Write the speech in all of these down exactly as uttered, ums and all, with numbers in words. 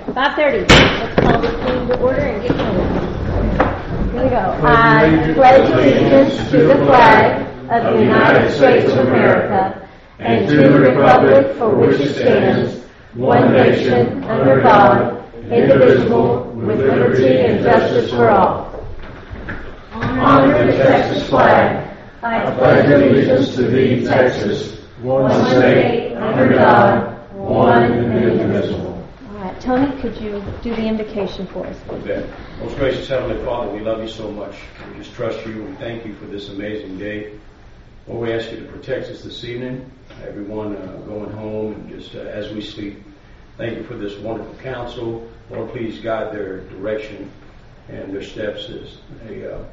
five thirty. Let's call this meeting to order and get going. Here we go. I pledge allegiance to the flag of the United States of America and to the republic for which it stands, one nation, under God, indivisible, with liberty and justice for all. Honor the Texas flag. I pledge allegiance to thee, Texas, one state, under God, one and indivisible. All right, Tony, could you do the invocation for us, please? Okay. Most gracious Heavenly Father, we love you so much. We just trust you. We thank you for this amazing day. Lord, we ask you to protect us this evening, everyone uh, going home and just uh, as we sleep. Thank you for this wonderful council. Lord, please guide their direction and their steps as they uh,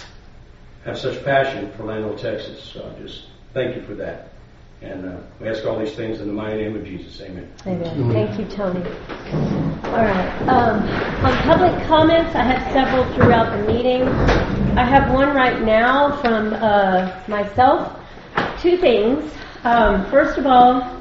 have such passion for Lando, Texas. So just thank you for that. And uh, we ask all these things in the mighty name of Jesus. Amen. Amen. Thank you, Tony. All right. Um, on public comments, I have several throughout the meeting. I have one right now from uh, myself. Two things. Um, first of all,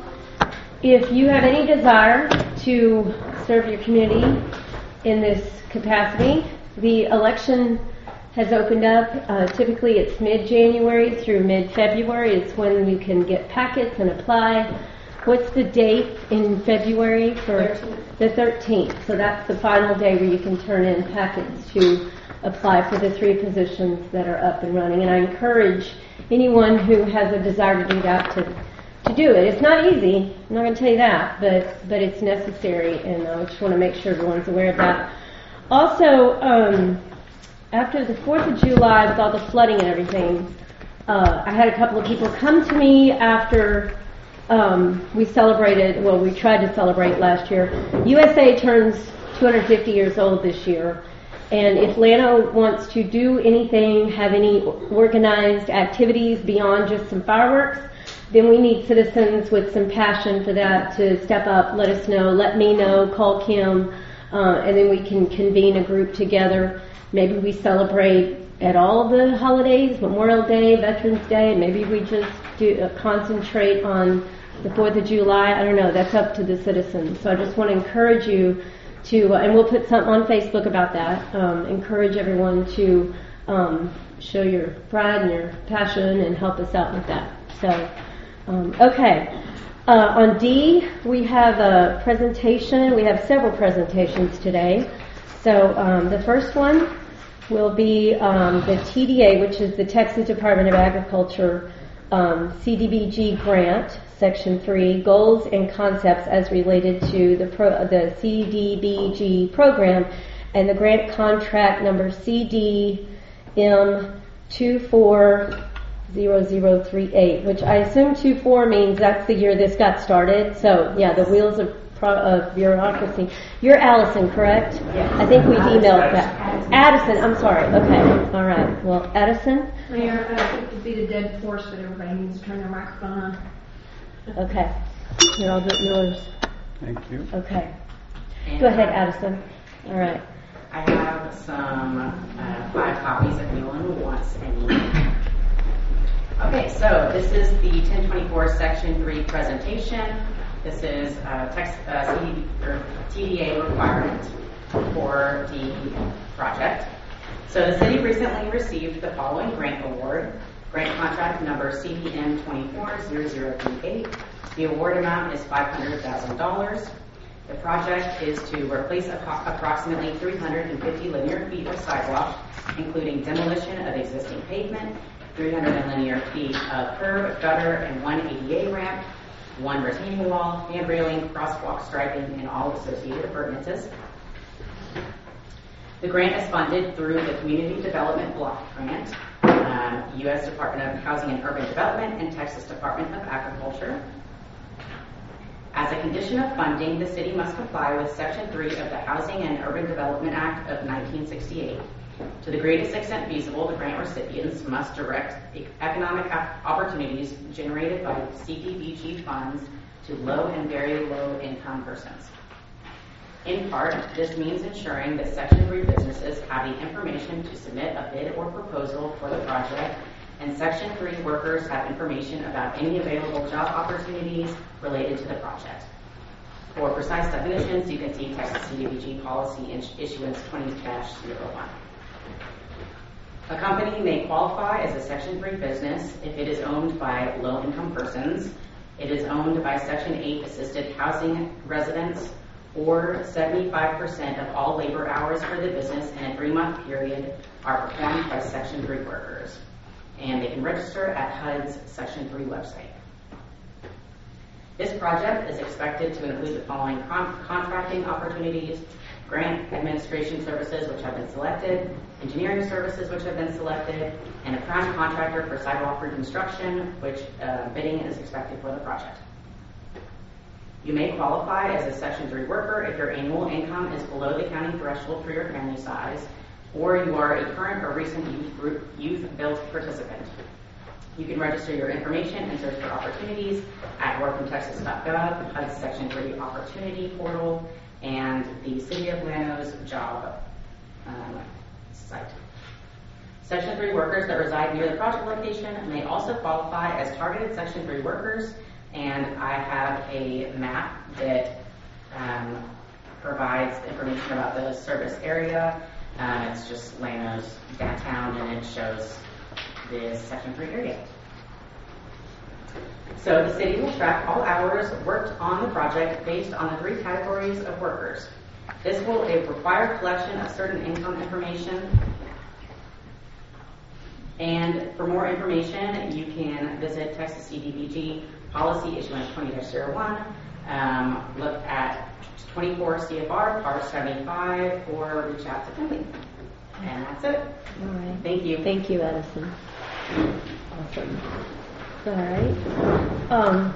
if you have any desire to serve your community in this capacity, the election has opened up. Uh, typically it's mid-January through mid-February. It's when you can get packets and apply. What's the date in February for thirteenth. The thirteenth? So that's the final day where you can turn in packets to apply for the three positions that are up and running. And I encourage anyone who has a desire to do that to, to do it. It's not easy. I'm not going to tell you that, but, but it's necessary, and I just want to make sure everyone's aware of that. Also, um, after the fourth of July, with all the flooding and everything, uh, I had a couple of people come to me after um, we celebrated, well, we tried to celebrate last year. U S A turns two hundred fifty years old this year, and if Llano wants to do anything, have any organized activities beyond just some fireworks, then we need citizens with some passion for that to step up, let us know, let me know, call Kim, uh, and then we can convene a group together. Maybe we celebrate at all the holidays, Memorial Day, Veterans Day, and maybe we just do uh, concentrate on the fourth of July. I don't know. That's up to the citizens. So I just want to encourage you to, uh, and we'll put something on Facebook about that, um, encourage everyone to um, show your pride and your passion and help us out with that. So, um, okay. Uh, on D, we have a presentation. We have several presentations today. So um, the first one will be um, the T D A, which is the Texas Department of Agriculture um, C D B G grant, Section three, Goals and Concepts as related to the, pro, the C D B G program, and the grant contract number C D M two four zero zero three eight, which I assume two four means that's the year this got started. So, yeah, the wheels of of bureaucracy. You're Allison, correct? Yes. I think we emailed that. Addison, I'm sorry. Okay. All right. Well, Addison? Mayor, I think to be the dead horse, but everybody needs to turn their microphone on. Okay. Here, I'll get yours. Thank you. Okay. Go ahead, Addison. All right. I have some uh, five copies if anyone wants any. Okay, so this is the ten twenty-four Section three presentation. This is uh, text, uh, C D, or T D A requirement for the project. So the city recently received the following grant award. Grant contract number C D M two four zero zero two eight. The award amount is five hundred thousand dollars. The project is to replace a, approximately three hundred fifty linear feet of sidewalk, including demolition of existing pavement, three hundred linear feet of curb, gutter, and one A D A ramp, one retaining wall, hand railing, crosswalk striping, and all associated appurtenances. The grant is funded through the Community Development Block Grant, um, U S Department of Housing and Urban Development, and Texas Department of Agriculture. As a condition of funding, the city must comply with Section three of the Housing and Urban Development Act of nineteen sixty-eight. To the greatest extent feasible, the grant recipients must direct economic opportunities generated by C D B G funds to low and very low income persons. In part, this means ensuring that Section three businesses have the information to submit a bid or proposal for the project, and Section three workers have information about any available job opportunities related to the project. For precise definitions, you can see Texas C D B G policy issuance twenty dash zero one. A company may qualify as a Section three business if it is owned by low-income persons, it is owned by Section eight assisted housing residents, or seventy-five percent of all labor hours for the business in a three-month period are performed by Section three workers. And they can register at H U D's Section three website. This project is expected to include the following con- contracting opportunities: grant administration services, which have been selected, engineering services, which have been selected, and a prime contractor for sidewalk reconstruction, which uh, bidding is expected for the project. You may qualify as a Section three worker if your annual income is below the county threshold for your family size, or you are a current or recent youth group youth-built participant. You can register your information and search for opportunities at work in texas dot gov, H U D's Section three Opportunity Portal, and the City of Llanos job um, site. Section three workers that reside near the project location may also qualify as targeted Section three workers, and I have a map that um, provides information about the service area. Um, it's just Llanos downtown, and it shows the Section three area. So the city will track all hours worked on the project based on the three categories of workers. This will require collection of certain income information. And for more information, you can visit Texas C D B G Policy Issuance twenty dash zero one, um, look at twenty-four C F R, Part seventy-five, or reach out to Finley. And that's it. All right. Thank you. Thank you, Edison. Awesome. All right. Um,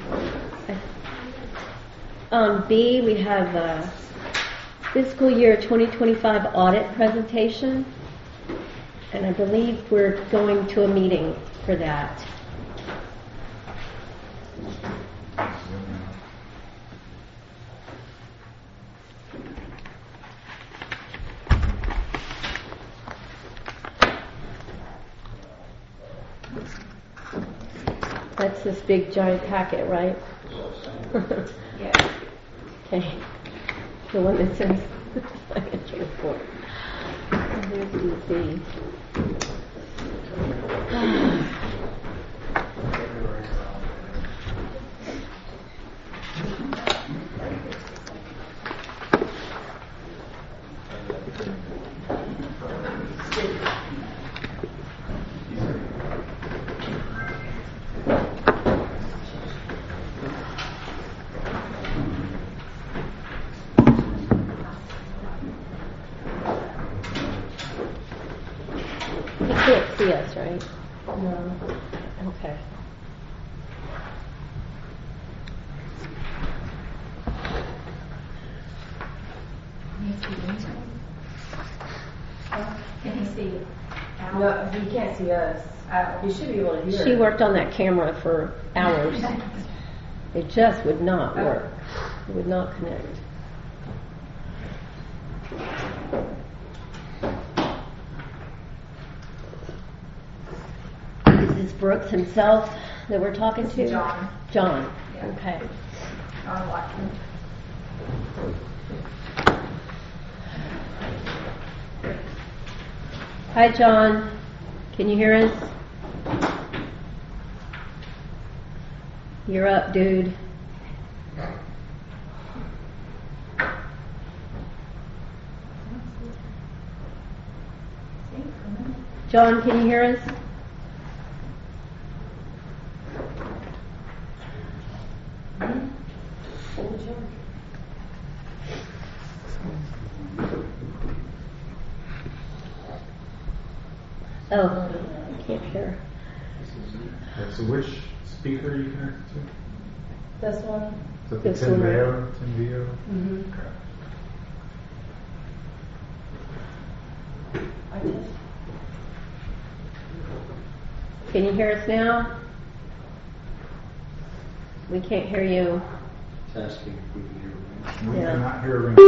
on B, we have a fiscal year twenty twenty-five audit presentation, and I believe we're going to a meeting for that. That's this big giant packet, right? Yeah. Okay. The one that says financial report. Here's the B. See us, right? No. Okay. Can he see it? No, he can't see us. Uh, he should be able to hear. She worked on that camera for hours. It just would not work. It would not connect. Is this Brooks himself that we're talking to? John. John. Yeah. Okay. John Watson. Hi, John. Can you hear us? You're up, dude. John, can you hear us? Oh, I can't hear. Okay, so which speaker are you connected to? This one? Is that the This one. Tenveo? Tenveo? Mm-hmm. Okay. I just. Can you hear us now? We can't hear you. Asking if we can hear me. We Yeah. cannot hear a ring.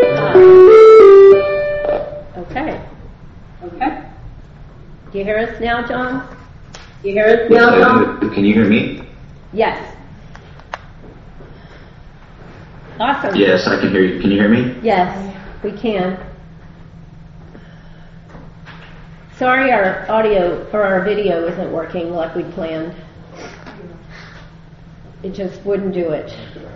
Ah. Okay. Okay. Do you hear us now, John? Do you hear us now, John? Can you hear me? Yes. Awesome. Yes, I can hear you. Can you hear me? Yes, we can. Sorry our audio or our video isn't working like we planned. It just wouldn't do it.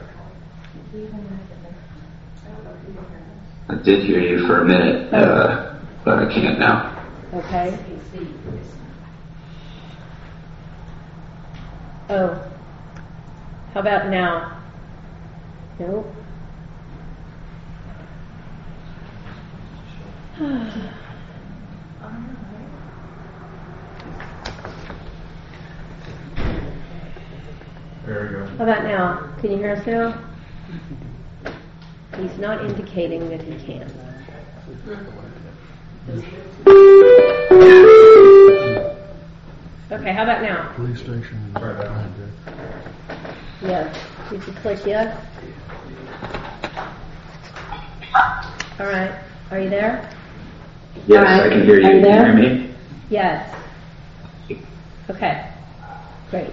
I did hear you for a minute, uh, but I can't now. Okay. Oh. How about now? Nope. There we go. How about now? Can you hear us now? He's not indicating that he can. Okay, how about now? Police station. Right behind you. Yes. Did you click yes? All right. Are you there? Yes, All right. I can hear you. Are you Can you there? hear me? Yes. Okay. Great.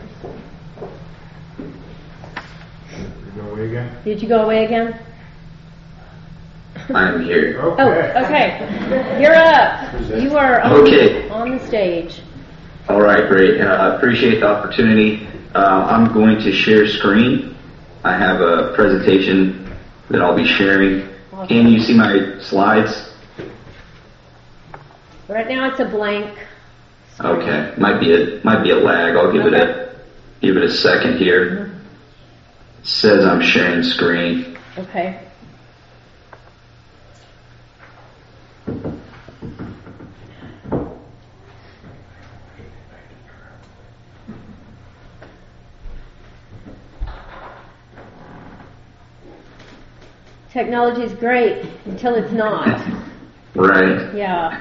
You go away again? Did you go away again? I'm here. Oh, Okay. okay. You're up. You are on, Okay. on the stage. All right, great. I uh, appreciate the opportunity. Uh, I'm going to share screen. I have a presentation that I'll be sharing. Can you see my slides? Right now it's a blank. Okay, might be a might be a lag. I'll give it a give it a second here. It says I'm sharing screen. Okay. Technology is great until it's not. Right. Yeah.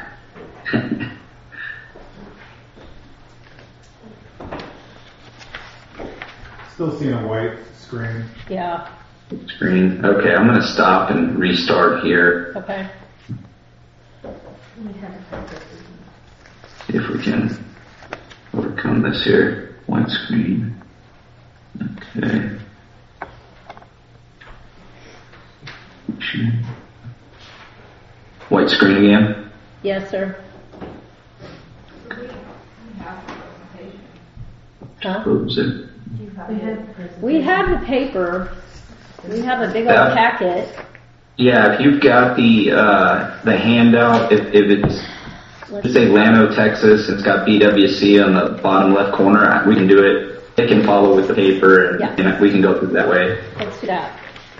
Still seeing a white screen. Yeah. Screen. Okay, I'm going to stop and restart here. Okay. See if we can overcome this here. White screen. Okay. White screen again. Yes, sir. Huh? Close it. We have the paper. We have a big old Yeah. packet. Yeah, if you've got the uh, the handout, if, if it's Let's say Llano, Texas, and it's got B W C on the bottom left corner, we can do it. It can follow with the paper, and, Yeah. and we can go through that way. let's do that.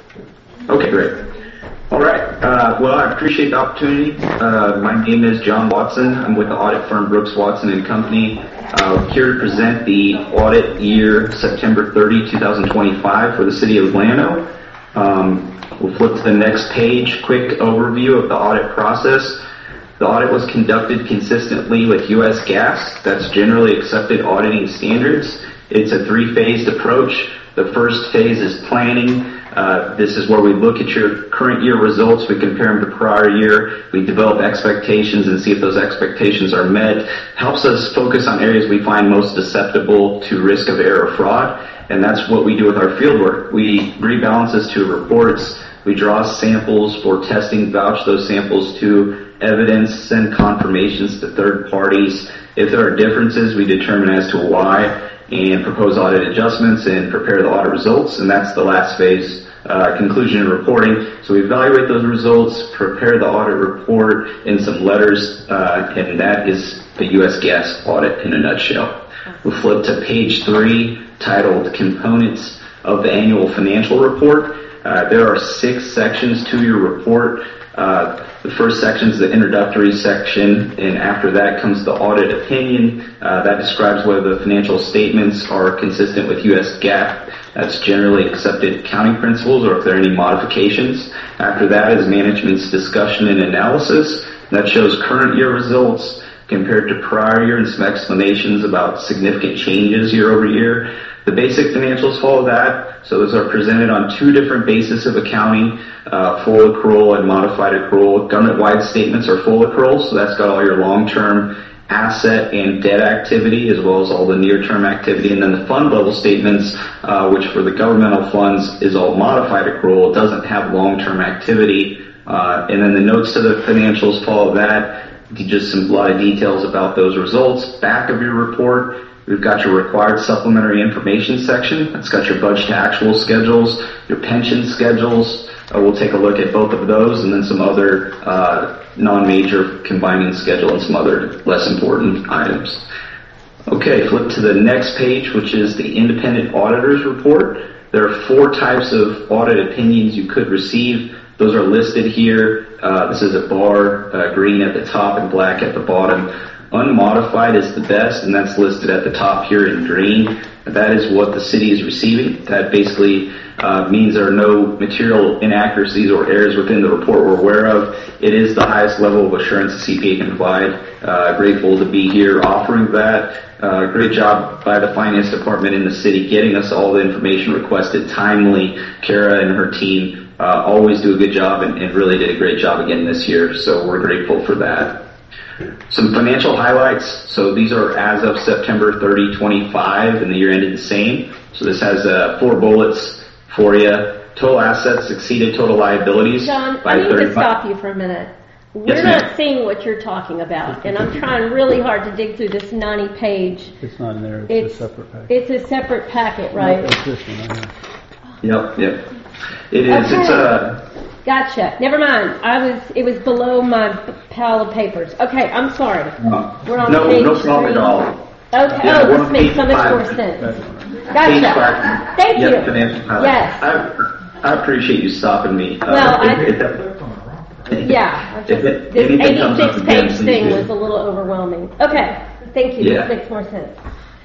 Okay, great. All right. Uh, well, I appreciate the opportunity. Uh, my name is John Watson. I'm with the audit firm Brooks Watson and Company. Uh, here to present the audit year September thirtieth, twenty twenty-five for the city of Llano. Um, we'll flip to the next page. Quick overview of the audit process. The audit was conducted consistently with U S GAAP. That's generally accepted auditing standards. It's a three-phased approach. The first phase is planning. Uh, this is where we look at your current year results, we compare them to prior year, we develop expectations and see if those expectations are met. Helps us focus on areas we find most susceptible to risk of error or fraud, and that's what we do with our field work. We rebalance this to reports, we draw samples for testing, vouch those samples to evidence, send confirmations to third parties. If there are differences, we determine as to why and propose audit adjustments and prepare the audit results, and that's the last phase. Uh, conclusion and reporting. So we evaluate those results, prepare the audit report in some letters, uh, and that is the U S GAAP audit in a nutshell. We'll flip to page three, titled Components of the Annual Financial Report. Uh, there are six sections to your report. Uh, the first section is the introductory section, and after that comes the audit opinion. Uh, that describes whether the financial statements are consistent with U S GAAP. That's generally accepted accounting principles, or if there are any modifications. After that is management's discussion and analysis. That shows current year results compared to prior year and some explanations about significant changes year over year. The basic financials follow that. So those are presented on two different bases of accounting, uh, full accrual and modified accrual. Government-wide statements are full accrual, so that's got all your long-term asset and debt activity, as well as all the near-term activity. And then the fund level statements, uh, which for the governmental funds is all modified accrual. It doesn't have long-term activity. Uh, and then the notes to the financials follow that. Just some, a lot of details about those results. Back of your report, we've got your required supplementary information section. That's got your budget to actual schedules, your pension schedules. Uh, we'll take a look at both of those, and then some other uh, non-major combining schedule and some other less important items. Okay, flip to the next page, which is the independent auditor's report. There are four types of audit opinions you could receive. Those are listed here. Uh, this is a bar, uh, green at the top and black at the bottom. Unmodified is the best, and that's listed at the top here in green. That is what the city is receiving. That basically uh, means there are no material inaccuracies or errors within the report we're aware of. It is the highest level of assurance the C P A can provide. Uh, grateful to be here offering that. Uh, great job by the finance department in the city getting us all the information requested timely. Kara and her team uh, always do a good job and, and really did a great job again this year, so we're grateful for that. Some financial highlights. So these are as of September thirtieth, twenty-five, and the year ended the same. So this has uh, four bullets for you. Total assets exceeded total liabilities. John, by I need thirty-five. to stop you for a minute. We're Yes, ma'am. not seeing what you're talking about, and I'm trying really hard to dig through this ninety page. It's not in there. It's, It's a separate package. It's a separate packet, right? No, it's this one. I know. Yep, yep. It is. Okay. It's a. Gotcha. Never mind. I was. It was below my p- pile of papers. Okay, I'm sorry. Uh, We're on no, page no problem three. at all. Okay. Yeah, oh, we're this on makes page so much five. more sense. Page Gotcha. five. Thank Yep, you. financial highlights. Yes. I, I appreciate you stopping me. Uh, Well, I- if, if, Yeah. If it- This anything comes up eighty-six again, page please thing do. was a little overwhelming. Okay. Thank you. Yeah. This makes more sense.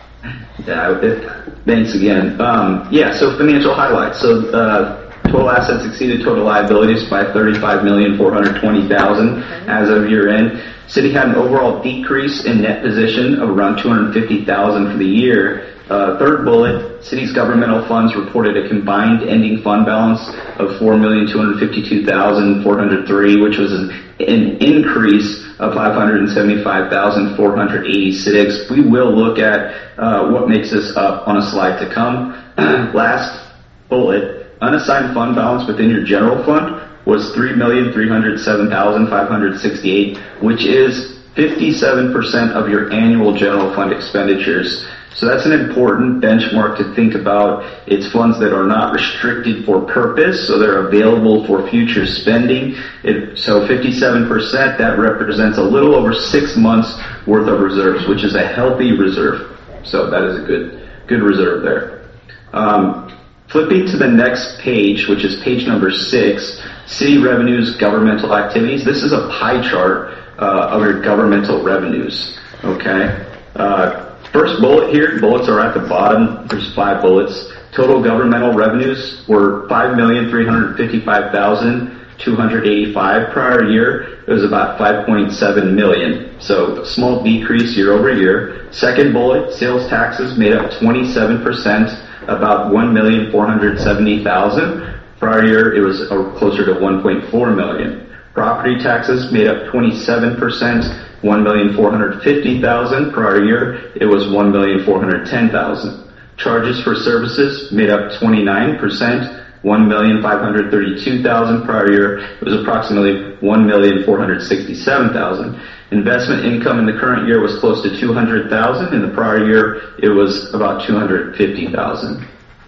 Yeah, it, thanks again. Um, yeah, so financial highlights. So uh, total assets exceeded total liabilities by thirty-five million four hundred twenty thousand as of year end. City had an overall decrease in net position of around two hundred fifty thousand for the year. Uh, third bullet, city's governmental funds reported a combined ending fund balance of four million two hundred fifty-two thousand four hundred three, which was an, an increase of five hundred seventy-five thousand four hundred eighty-six. We will look at uh, what makes this up on a slide to come. Last bullet, unassigned fund balance within your general fund was three million three hundred seven thousand five hundred sixty-eight, which is fifty-seven percent of your annual general fund expenditures. So that's an important benchmark to think about. It's funds that are not restricted for purpose, so they're available for future spending. It, so fifty-seven percent, that represents a little over six months worth of reserves, which is a healthy reserve. So that is a good, good reserve there. Um, flipping to the next page, which is page number six, city revenues, governmental activities. This is a pie chart uh, of your governmental revenues. Okay. Uh, First bullet here, bullets are at the bottom. There's five bullets. Total governmental revenues were five million three hundred fifty-five thousand two hundred eighty-five. Prior year, it was about five point seven million. So a small decrease year over year. Second bullet, sales taxes made up twenty-seven percent, about one million four hundred seventy thousand. Prior year, it was closer to one point four million. Property taxes made up twenty-seven percent, one million four hundred fifty thousand. Prior year, it was one million four hundred ten thousand. Charges for services made up twenty-nine percent, one million five hundred thirty-two thousand. Prior year, it was approximately one million four hundred sixty-seven thousand. Investment income in the current year was close to two hundred thousand. In the prior year, it was about two hundred fifty thousand.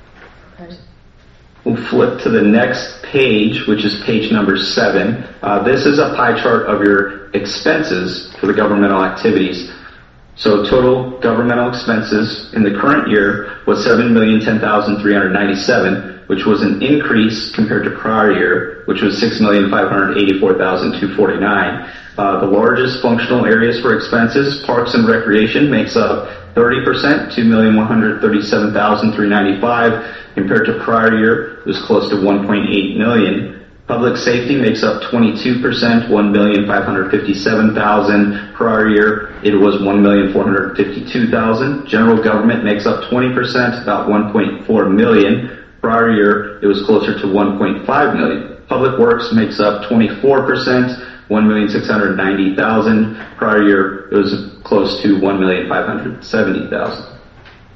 We'll flip to the next page, which is page number seven. Uh, this is a pie chart of your expenses for the governmental activities. So total governmental expenses in the current year was seven million ten thousand three hundred ninety-seven, which was an increase compared to prior year, which was six million five hundred eighty-four thousand two hundred forty-nine. Uh, the largest functional areas for expenses, parks and recreation, makes up thirty percent, two million one hundred thirty-seven thousand three hundred ninety-five. Compared to prior year, it was close to one point eight million. Public safety makes up twenty-two percent, one million five hundred fifty-seven thousand. Prior year, it was one million four hundred fifty-two thousand. General government makes up twenty percent, about one point four million. Prior year, it was closer to one point five million. Public works makes up twenty-four percent, one million six hundred ninety thousand. Prior year, it was close to one million five hundred seventy thousand dollars.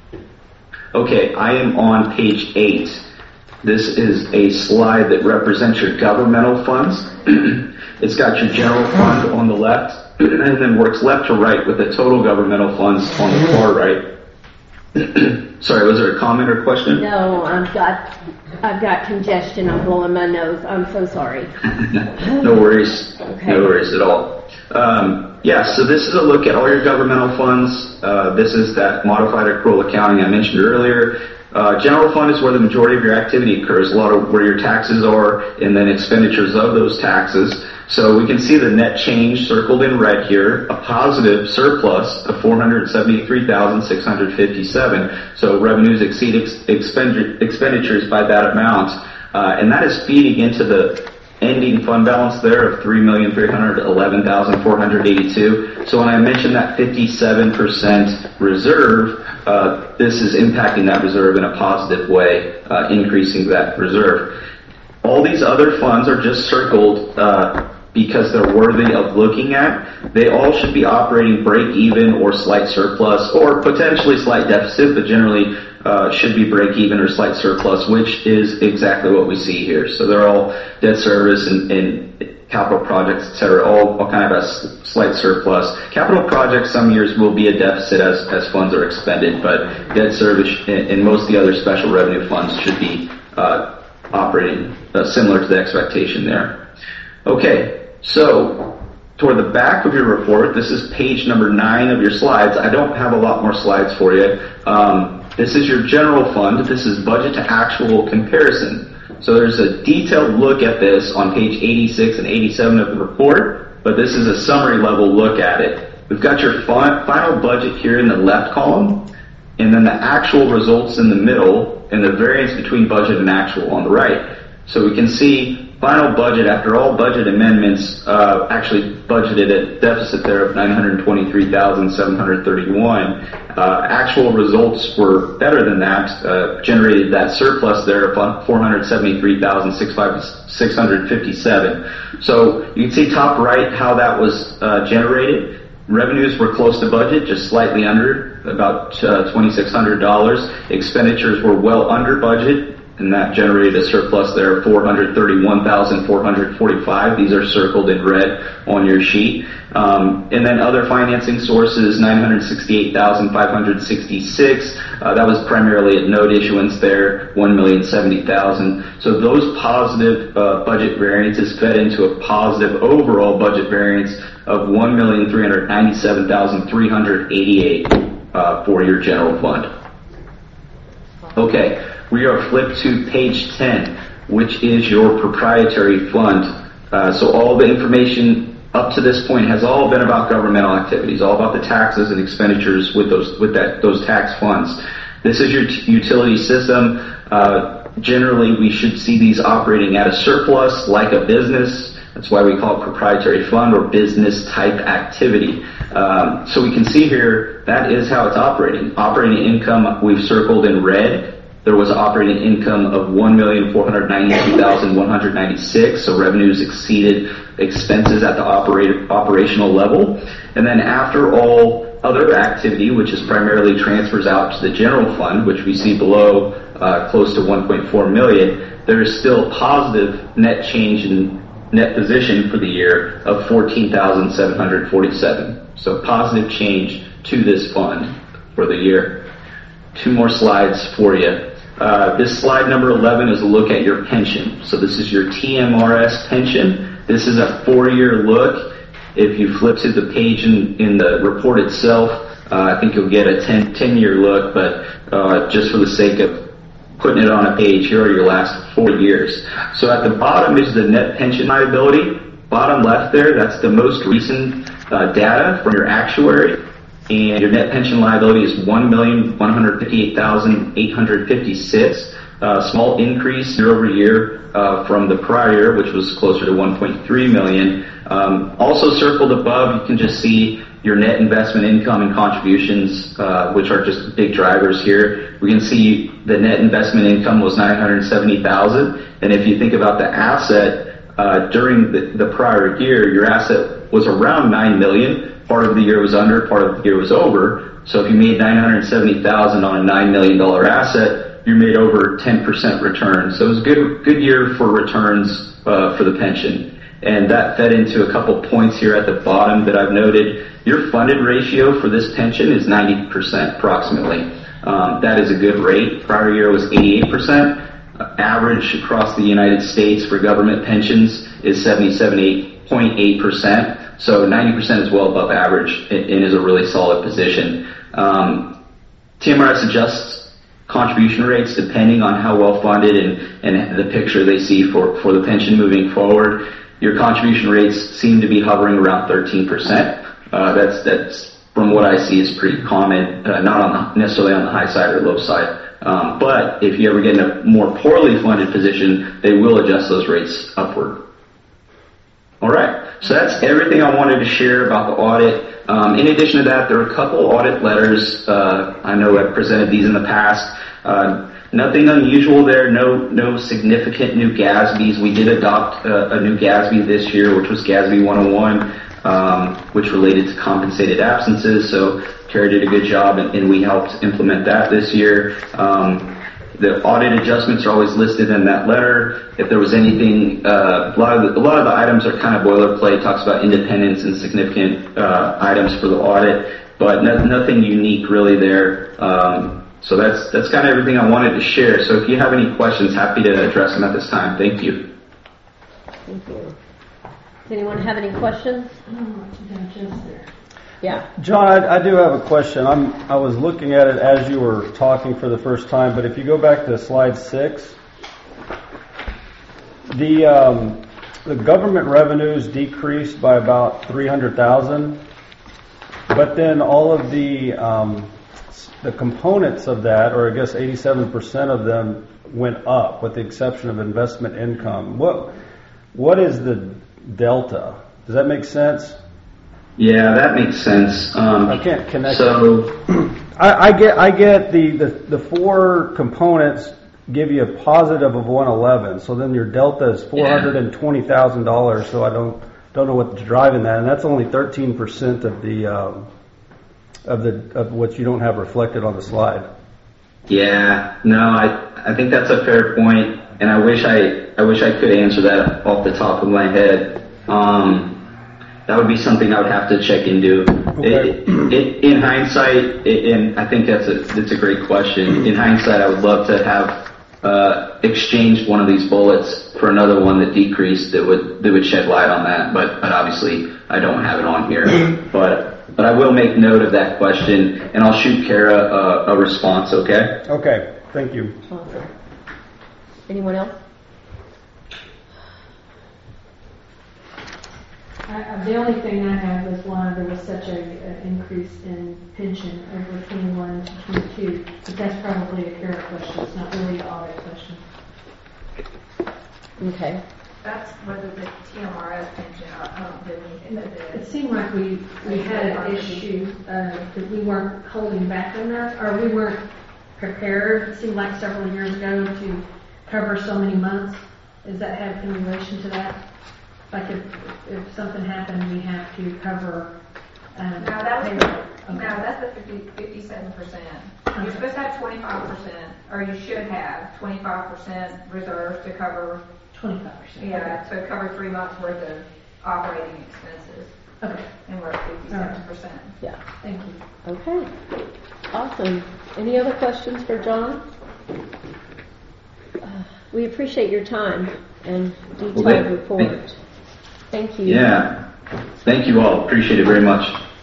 Okay, I am on page eight. This is a slide that represents your governmental funds. It's got your general fund on the left, and then works left to right with the total governmental funds on the far right. Sorry, was there a comment or question? No, I've got, I've got congestion. I'm blowing my nose. I'm so sorry. No worries. Okay. No worries at all. Um, yeah, so this is a look at all your governmental funds. Uh, this is that modified accrual accounting I mentioned earlier. Uh, general fund is where the majority of your activity occurs, a lot of where your taxes are, and then expenditures of those taxes. So we can see the net change circled in red here, a positive surplus of four hundred seventy-three thousand six hundred fifty-seven. So revenues exceed ex- expendi- expenditures by that amount. Uh, and that is feeding into the ending fund balance there of three million three hundred eleven thousand four hundred eighty-two. So when I mentioned that fifty-seven percent reserve, uh, this is impacting that reserve in a positive way, uh, increasing that reserve. All these other funds are just circled uh, because they're worthy of looking at. They all should be operating break even or slight surplus or potentially slight deficit, but generally uh, should be break even or slight surplus, which is exactly what we see here. So they're all debt service and, and capital projects, et cetera, all, all kind of a s- slight surplus. Capital projects some years will be a deficit as, as funds are expended, but debt service and, and most of the other special revenue funds should be uh, operating uh, similar to the expectation there. Okay, so toward the back of your report, this is page number nine of your slides. I don't have a lot more slides for you. Um, this is your general fund. This is budget to actual comparison. So there's a detailed look at this on page eighty-six and eighty-seven of the report, but this is a summary level look at it. We've got your fi- final budget here in the left column, and then the actual results in the middle, and the variance between budget and actual on the right. So we can see final budget, after all budget amendments, uh, actually budgeted a deficit there of nine hundred twenty-three thousand seven hundred thirty-one. Uh, actual results were better than that, uh, generated that surplus there of four hundred seventy-three thousand six hundred fifty-seven. So you can see top right how that was uh, generated. Revenues were close to budget, just slightly under, about uh, twenty-six hundred dollars. Expenditures were well under budget, and that generated a surplus there of four hundred thirty-one thousand four hundred forty-five. These are circled in red on your sheet. Um, and then other financing sources, nine hundred sixty-eight thousand five hundred sixty-six. Uh, that was primarily a note issuance there, one million seventy thousand. So those positive uh, budget variances fed into a positive overall budget variance of one million three hundred ninety-seven thousand three hundred eighty-eight uh, for your general fund. Okay. We are flipped to page ten, which is your proprietary fund. Uh, so all the information up to this point has all been about governmental activities, all about the taxes and expenditures with those with that those tax funds. This is your t- utility system. Uh, generally, we should see these operating at a surplus, like a business. That's why we call it proprietary fund or business type activity. Um, so we can see here that is how it's operating. Operating income we've circled in red. There was operating income of one million four hundred ninety-two thousand one hundred ninety-six, so revenues exceeded expenses at the operate, operational level. And then after all other activity, which is primarily transfers out to the general fund, which we see below uh, close to one point four million, there is still positive net change in net position for the year of fourteen thousand seven hundred forty-seven. So positive change to this fund for the year. Two more slides for you. Uh, this slide number eleven is a look at your pension. So this is your T M R S pension. This is a four-year look. If you flip to the page in, in the report itself, uh, I think you'll get a ten, ten-year look, but uh, just for the sake of putting it on a page, here are your last four years. So at the bottom is the net pension liability. Bottom left there, that's the most recent uh, data from your actuary. And your net pension liability is one million one hundred fifty-eight thousand eight hundred fifty-six. Uh, small increase year over year uh, from the prior year, which was closer to one point three million. Um, also circled above, you can just see your net investment income and contributions, uh, which are just big drivers here. We can see the net investment income was nine hundred seventy thousand, and if you think about the asset uh, during the, the prior year, your asset was around nine million. part of the year was under, part of the year was over. So if you made nine hundred seventy thousand dollars on a nine million dollars asset, you made over ten percent return. So it was a good, good year for returns uh, for the pension. And that fed into a couple points here at the bottom that I've noted. Your funded ratio for this pension is ninety percent approximately. Um, that is a good rate. Prior year was eighty-eight percent. Uh, average across the United States for government pensions is seventy-seven point eight percent. So ninety percent is well above average and, and is a really solid position. Um, T M R S adjusts contribution rates depending on how well funded and, and the picture they see for, for the pension moving forward. Your contribution rates seem to be hovering around thirteen percent. Uh, that's, that's from what I see is pretty common, uh, not on the, necessarily on the high side or low side. Um, but if you ever get in a more poorly funded position, they will adjust those rates upward. All right. So that's everything I wanted to share about the audit. Um, in addition to that, there are a couple audit letters. Uh, I know I've presented these in the past. Uh, nothing unusual there. No, no significant new G A S Bs. We did adopt uh, a new G A S B this year, which was G A S B one oh one, um, which related to compensated absences. So Kara did a good job, and, and we helped implement that this year. Um, The audit adjustments are always listed in that letter. If there was anything, uh, a lot of the, a lot of the items are kind of boilerplate. Talks about independence and significant uh, items for the audit, but no, nothing unique really there. Um, so that's that's kind of everything I wanted to share. So if you have any questions, happy to address them at this time. Thank you. Thank you. Does anyone have any questions? Yeah. John, I, I do have a question. I'm, I was looking at it as you were talking for the first time, but if you go back to slide six, the um, the government revenues decreased by about three hundred thousand, but then all of the um, the components of that, or I guess eighty-seven percent of them, went up, with the exception of investment income. What what is the delta? Does that make sense? Yeah, that makes sense. Um, I can't connect. So, I, I get, I get the, the, the four components give you a positive of one eleven. So then your delta is four hundred and twenty thousand dollars. So I don't don't know what's driving that, and that's only thirteen percent of the um, of the of what you don't have reflected on the slide. yeah, no, I I think that's a fair point, and I wish I I wish I could answer that off the top of my head. Um, That would be something I would have to check into. Okay. It, it, in hindsight, it, and I think that's a that's a great question. In hindsight, I would love to have uh, exchanged one of these bullets for another one that decreased that would that would shed light on that. But but obviously, I don't have it on here. But but I will make note of that question, and I'll shoot Kara a, a response. Okay. Okay. Thank you. Awesome. Anyone else? I, the only thing I have is one, there was such a, a increase in pension over twenty-one to twenty-two, but that's probably a Kara question, it's not really an audit question. Okay. That's whether the T M R S pension, um, the, It seemed like we, we had an issue, uh, that we weren't holding back enough, or we weren't prepared, it seemed like several years ago, to cover so many months. Does that have any relation to that? Like if, if something happened, we have to cover, um, no, that was, payroll. no, Okay. that's the fifty, fifty-seven percent. Okay. You're supposed to have twenty-five percent, or you should have twenty-five percent reserves to cover, Twenty-five percent. yeah, to cover three months worth of operating expenses. Okay, And we're at fifty-seven percent. Yeah. thank you. Okay. Awesome. Any other questions for John? Uh, we appreciate your time and detailed Well, thank- report. Thank you. Yeah. Thank you all. Appreciate it very much.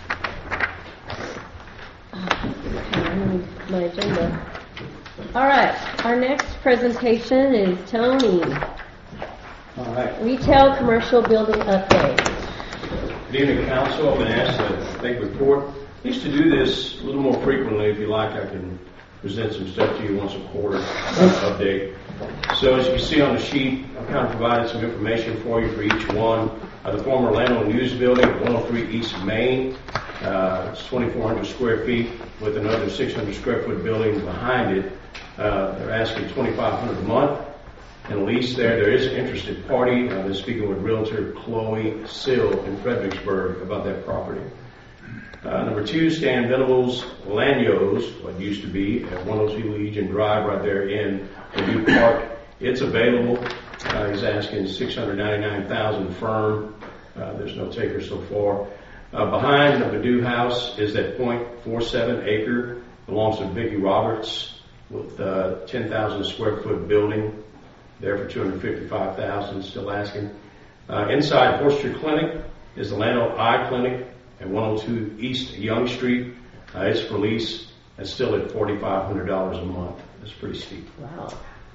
Okay, I need my agenda. All right. Our next presentation is Tony. All right. Retail commercial building update. Good evening, Council. I've been asked to make a report. I used to do this a little more frequently. If you like, I can present some stuff to you once a quarter, update. So as you can see on the sheet, I've kind of provided some information for you for each one. Uh, the former Orlando News Building, one oh three East Main, uh, it's twenty-four hundred square feet with another six hundred square foot building behind it. Uh, they're asking twenty-five hundred dollars a month. And lease there, there is an interested party. I've been speaking with Realtor Chloe Sill in Fredericksburg about that property. Uh, number two, Stan Venables Lanyos, what used to be at one oh two Legion Drive right there in Purdue Park. It's available. Uh, he's asking six hundred ninety-nine thousand dollars firm. Uh, there's no taker so far. Uh, behind the Purdue house is that point four seven acre, belongs to Vicki Roberts with uh, ten thousand square foot building there for two hundred fifty-five thousand dollars, still asking. Uh, inside Forster Clinic is the Lano Eye Clinic at one oh two East Young Street. Uh, it's for lease. It's still at forty-five hundred dollars a month. That's pretty steep. Wow.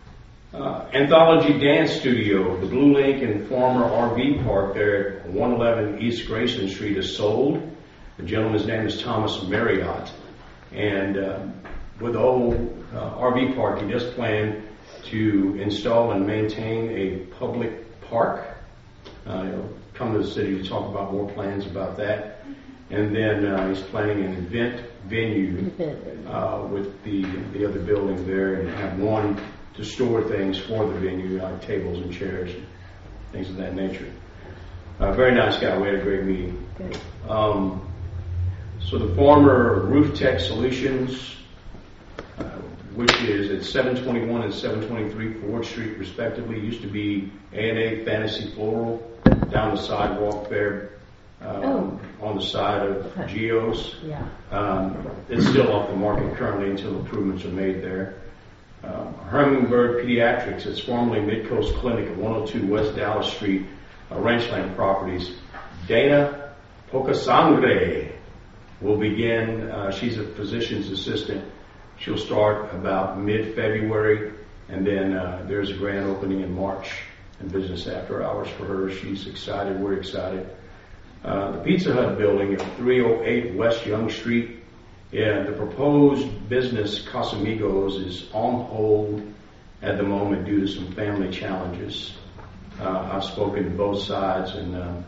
Uh, Anthology Dance Studio, the Blue Link and former R V park there at one eleven East Grayson Street is sold. The gentleman's name is Thomas Marriott. And uh, with the old uh, R V park, he does plan to install and maintain a public park. Uh, he'll come to the city to talk about more plans about that. And then uh, he's planning an event venue uh, with the the other building there, and have one to store things for the venue, like tables and chairs, and things of that nature. Uh, very nice guy. We had a great meeting. Um, so the former Roof Tech Solutions, uh, which is at seven twenty-one and seven twenty-three Ford Street, respectively, used to be A and A Fantasy Floral down the sidewalk there. Um, Oh. On the side of Okay. Geo's. Yeah. Um, it's still off the market currently until improvements are made there. Um, Hummingbird Pediatrics, it's formerly Midcoast Clinic at one oh two West Dallas Street, uh, Ranchland Properties. Dana Pocasangre will begin, uh, she's a physician's assistant. She'll start about mid-February, and then uh, there's a grand opening in March and business after hours for her. She's excited, we're excited. Uh, the Pizza Hut building at three oh eight West Young Street. Yeah, the proposed business Casamigos is on hold at the moment due to some family challenges. Uh, I've spoken to both sides, and um,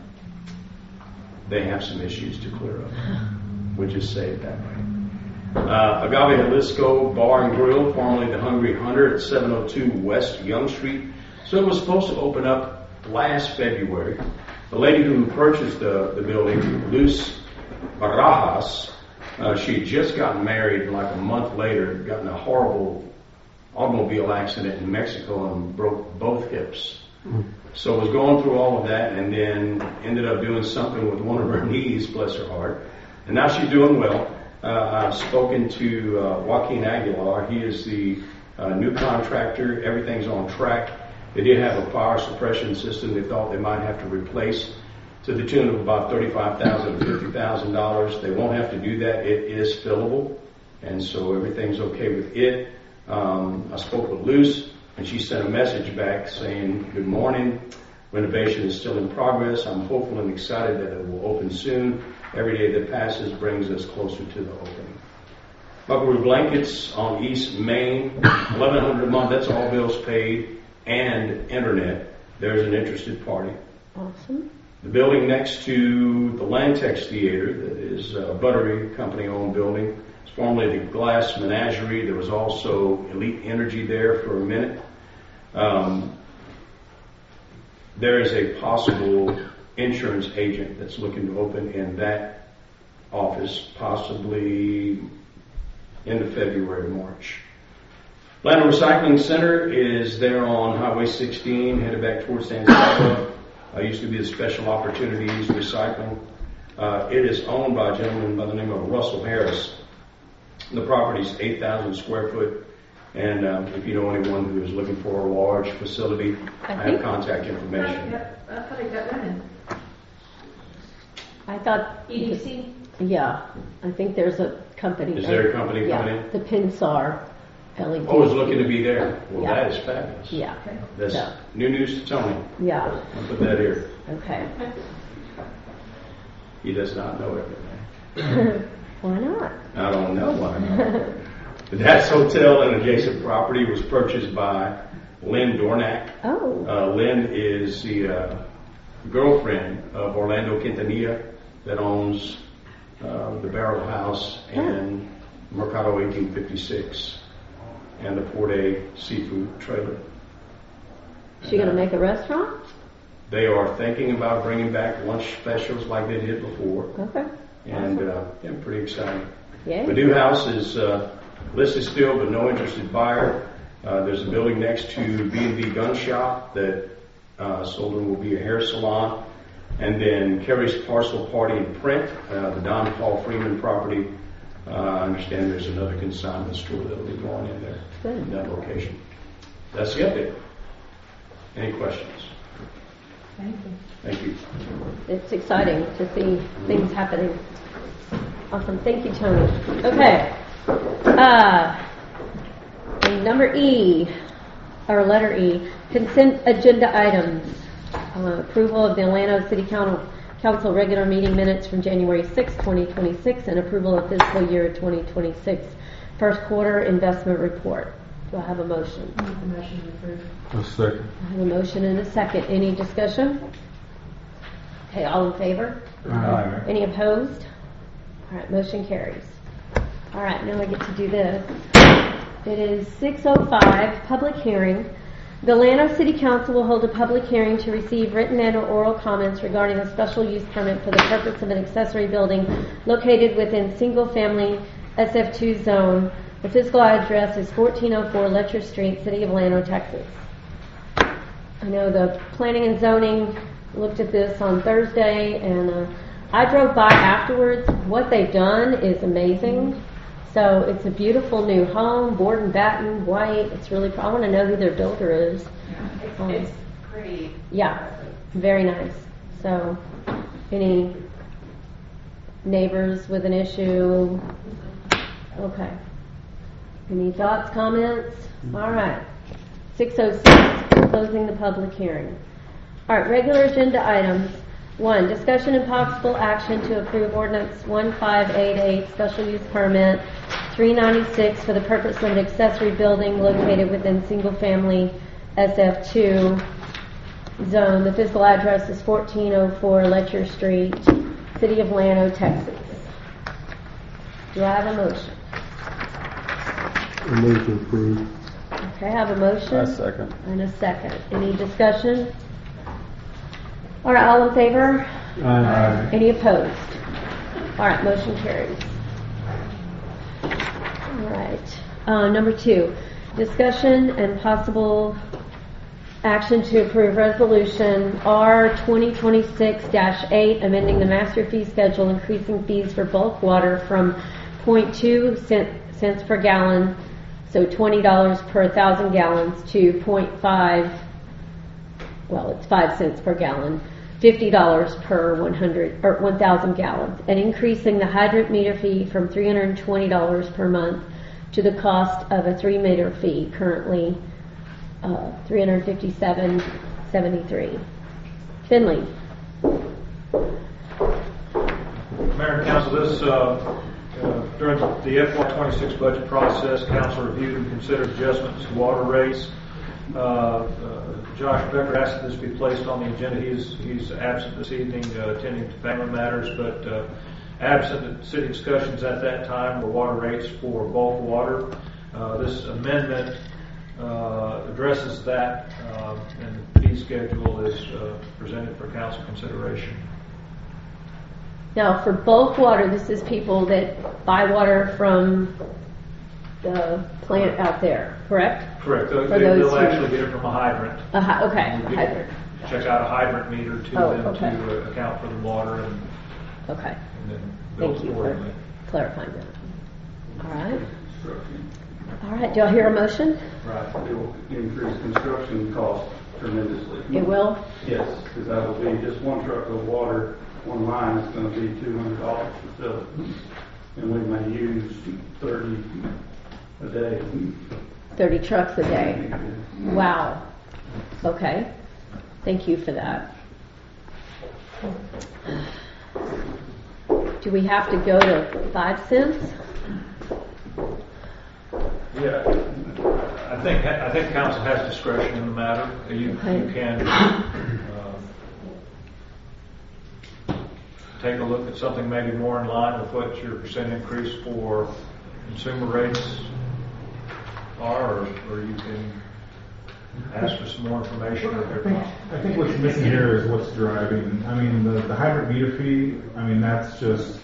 they have some issues to clear up. We'll just say it that way. Uh, Agave Jalisco Bar and Grill, formerly the Hungry Hunter at seven oh two West Young Street. So it was supposed to open up last February. The lady who purchased the, the building, Luz Barajas, uh, she had just gotten married, and like a month later, gotten a horrible automobile accident in Mexico and broke both hips. Mm-hmm. So was going through all of that, and then ended up doing something with one of her knees, bless her heart. And now she's doing well. Uh, I've spoken to uh, Joaquin Aguilar. He is the uh, new contractor. Everything's on track. They did have a fire suppression system they thought they might have to replace to the tune of about thirty-five thousand dollars to fifty thousand dollars. They won't have to do that. It is fillable, and so everything's okay with it. Um, I spoke with Luz, and she sent a message back saying, "Good morning. Renovation is still in progress. I'm hopeful and excited that it will open soon. Every day that passes brings us closer to the opening." Buckaroo Blankets on East Main, eleven hundred dollars a month. That's all bills paid and internet. There's an interested party. Awesome. The building next to the Lantex Theater, that is a Buttery Company-owned building. It's formerly the Glass Menagerie. There was also Elite Energy there for a minute. Um, there is a possible insurance agent that's looking to open in that office, possibly end of February, March. Atlanta Recycling Center is there on Highway sixteen, headed back towards San Diego. Uh, used to be the Special Opportunities Recycling. Uh, it is owned by a gentleman by the name of Russell Harris. The property is eight thousand square foot, and um, if you know anyone who is looking for a large facility, I, I have contact information. I thought I got one in. I thought E D C? Yeah, I think there's a company. Is there a company yeah, coming in? The Pinsar L E D. Oh, is looking to be there. Well, Yeah. that is fabulous. Yeah. That's So, new news to Tony. yeah. I'll put that here. Okay. He does not know everything. Why not? I don't know why not. The Dax Hotel and adjacent property was purchased by Lynn Dornack. Oh. Uh, Lynn is the uh, girlfriend of Orlando Quintanilla that owns uh, the Barrel House and Mercado eighteen fifty-six and the Port A Seafood Trailer. She gonna make a restaurant? They are thinking about bringing back lunch specials like they did before. Okay. and uh, yeah, pretty exciting. Yay. The new house is uh, listed still, but no interested buyer. Uh, there's a building next to B and B Gun Shop that uh, sold and will be a hair salon. And then Kerry's Parcel Party and Print, uh, the Don Paul Freeman property. Uh, I understand there's another consignment store that will be going in there Good. in that location. That's the update. Any questions? Thank you. Thank you. It's exciting to see things happening. Awesome. Thank you, Tony. Okay. Uh, and number E, or letter E, consent agenda items. Uh, approval of the Atlanta City Council, Council regular meeting minutes from January sixth, twenty twenty-six, and approval of fiscal year twenty twenty-six first quarter investment report. Do I have a motion? Make the motion to approve. A second. I have a motion and a second. Any discussion? Okay, all in favor? Aye. Any opposed? All right, motion carries. All right, now I get to do this. It is six oh five, public hearing. The Atlanta City Council will hold a public hearing to receive written and or oral comments regarding a special use permit for the purpose of an accessory building located within single-family S F two zone. The physical address is fourteen oh four Letcher Street, City of Atlanta, Texas. I know the planning and zoning looked at this on Thursday, and uh, I drove by afterwards. What they've done is amazing. So it's a beautiful new home, board and batten, white. It's really, I want to know who their builder is. It's, Um, it's pretty. Yeah, very nice. So, any neighbors with an issue? Okay. Any thoughts, comments? All right. six oh six, closing the public hearing. All right, regular agenda items. One, discussion and possible action to approve ordinance fifteen eighty-eight, special use permit three ninety-six for the purpose of an accessory building located within single-family S F two zone. The physical address is fourteen oh four Letcher Street, City of Llano, Texas. Do I have a motion? A move to approve. Okay, I have a motion. A second. And a second. Any discussion? All right, all in favor? Aye. Any opposed? All right, motion carries. All right. Uh, number two, discussion and possible action to approve resolution R twenty twenty-six dash eight, amending the master fee schedule, increasing fees for bulk water from zero point two cents per gallon, so twenty dollars per one thousand gallons, to zero point five, well, it's five cents per gallon, fifty dollars per one hundred or one thousand gallons, and increasing the hydrant meter fee from three hundred twenty dollars per month to the cost of a three meter fee, currently uh, three hundred fifty-seven dollars and seventy-three cents. Finley. Mayor and Council, this uh, uh, during the F Y twenty-six budget process, Council reviewed and considered adjustments to water rates. Uh, uh, Josh Becker asked that this be placed on the agenda. He's he's absent this evening, uh, attending to family matters, but uh, absent at city discussions at that time were water rates for bulk water. Uh, this amendment uh, addresses that, uh, and the fee schedule is uh, presented for council consideration. Now, for bulk water, this is people that buy water from the plant out there, correct? Correct. They'll, For they, those they'll who- actually get it from a hydrant. A hy- okay, We'll get- hydrant. Check out a hydrant meter to Oh, them okay. to uh, account for the water and, Okay. and then bill Thank you accordingly. for clarifying that. All right. All right. Do y'all hear a motion? Right, it will increase construction costs tremendously. It will. Yes, because that will be just one truck of water, one line is going to be two hundred dollars to fill it. And we may use thirty a day. thirty trucks a day. Wow. Okay. Thank you for that. Do we have to go to five cents? Yeah, I think I think council has discretion in the matter. You, Okay. you can uh, take a look at something maybe more in line with what your percent increase for consumer rates are, or, or you can ask for some more information. Or they're- I think what's missing here is what's driving. I mean, the, the hybrid meter fee. I mean, that's just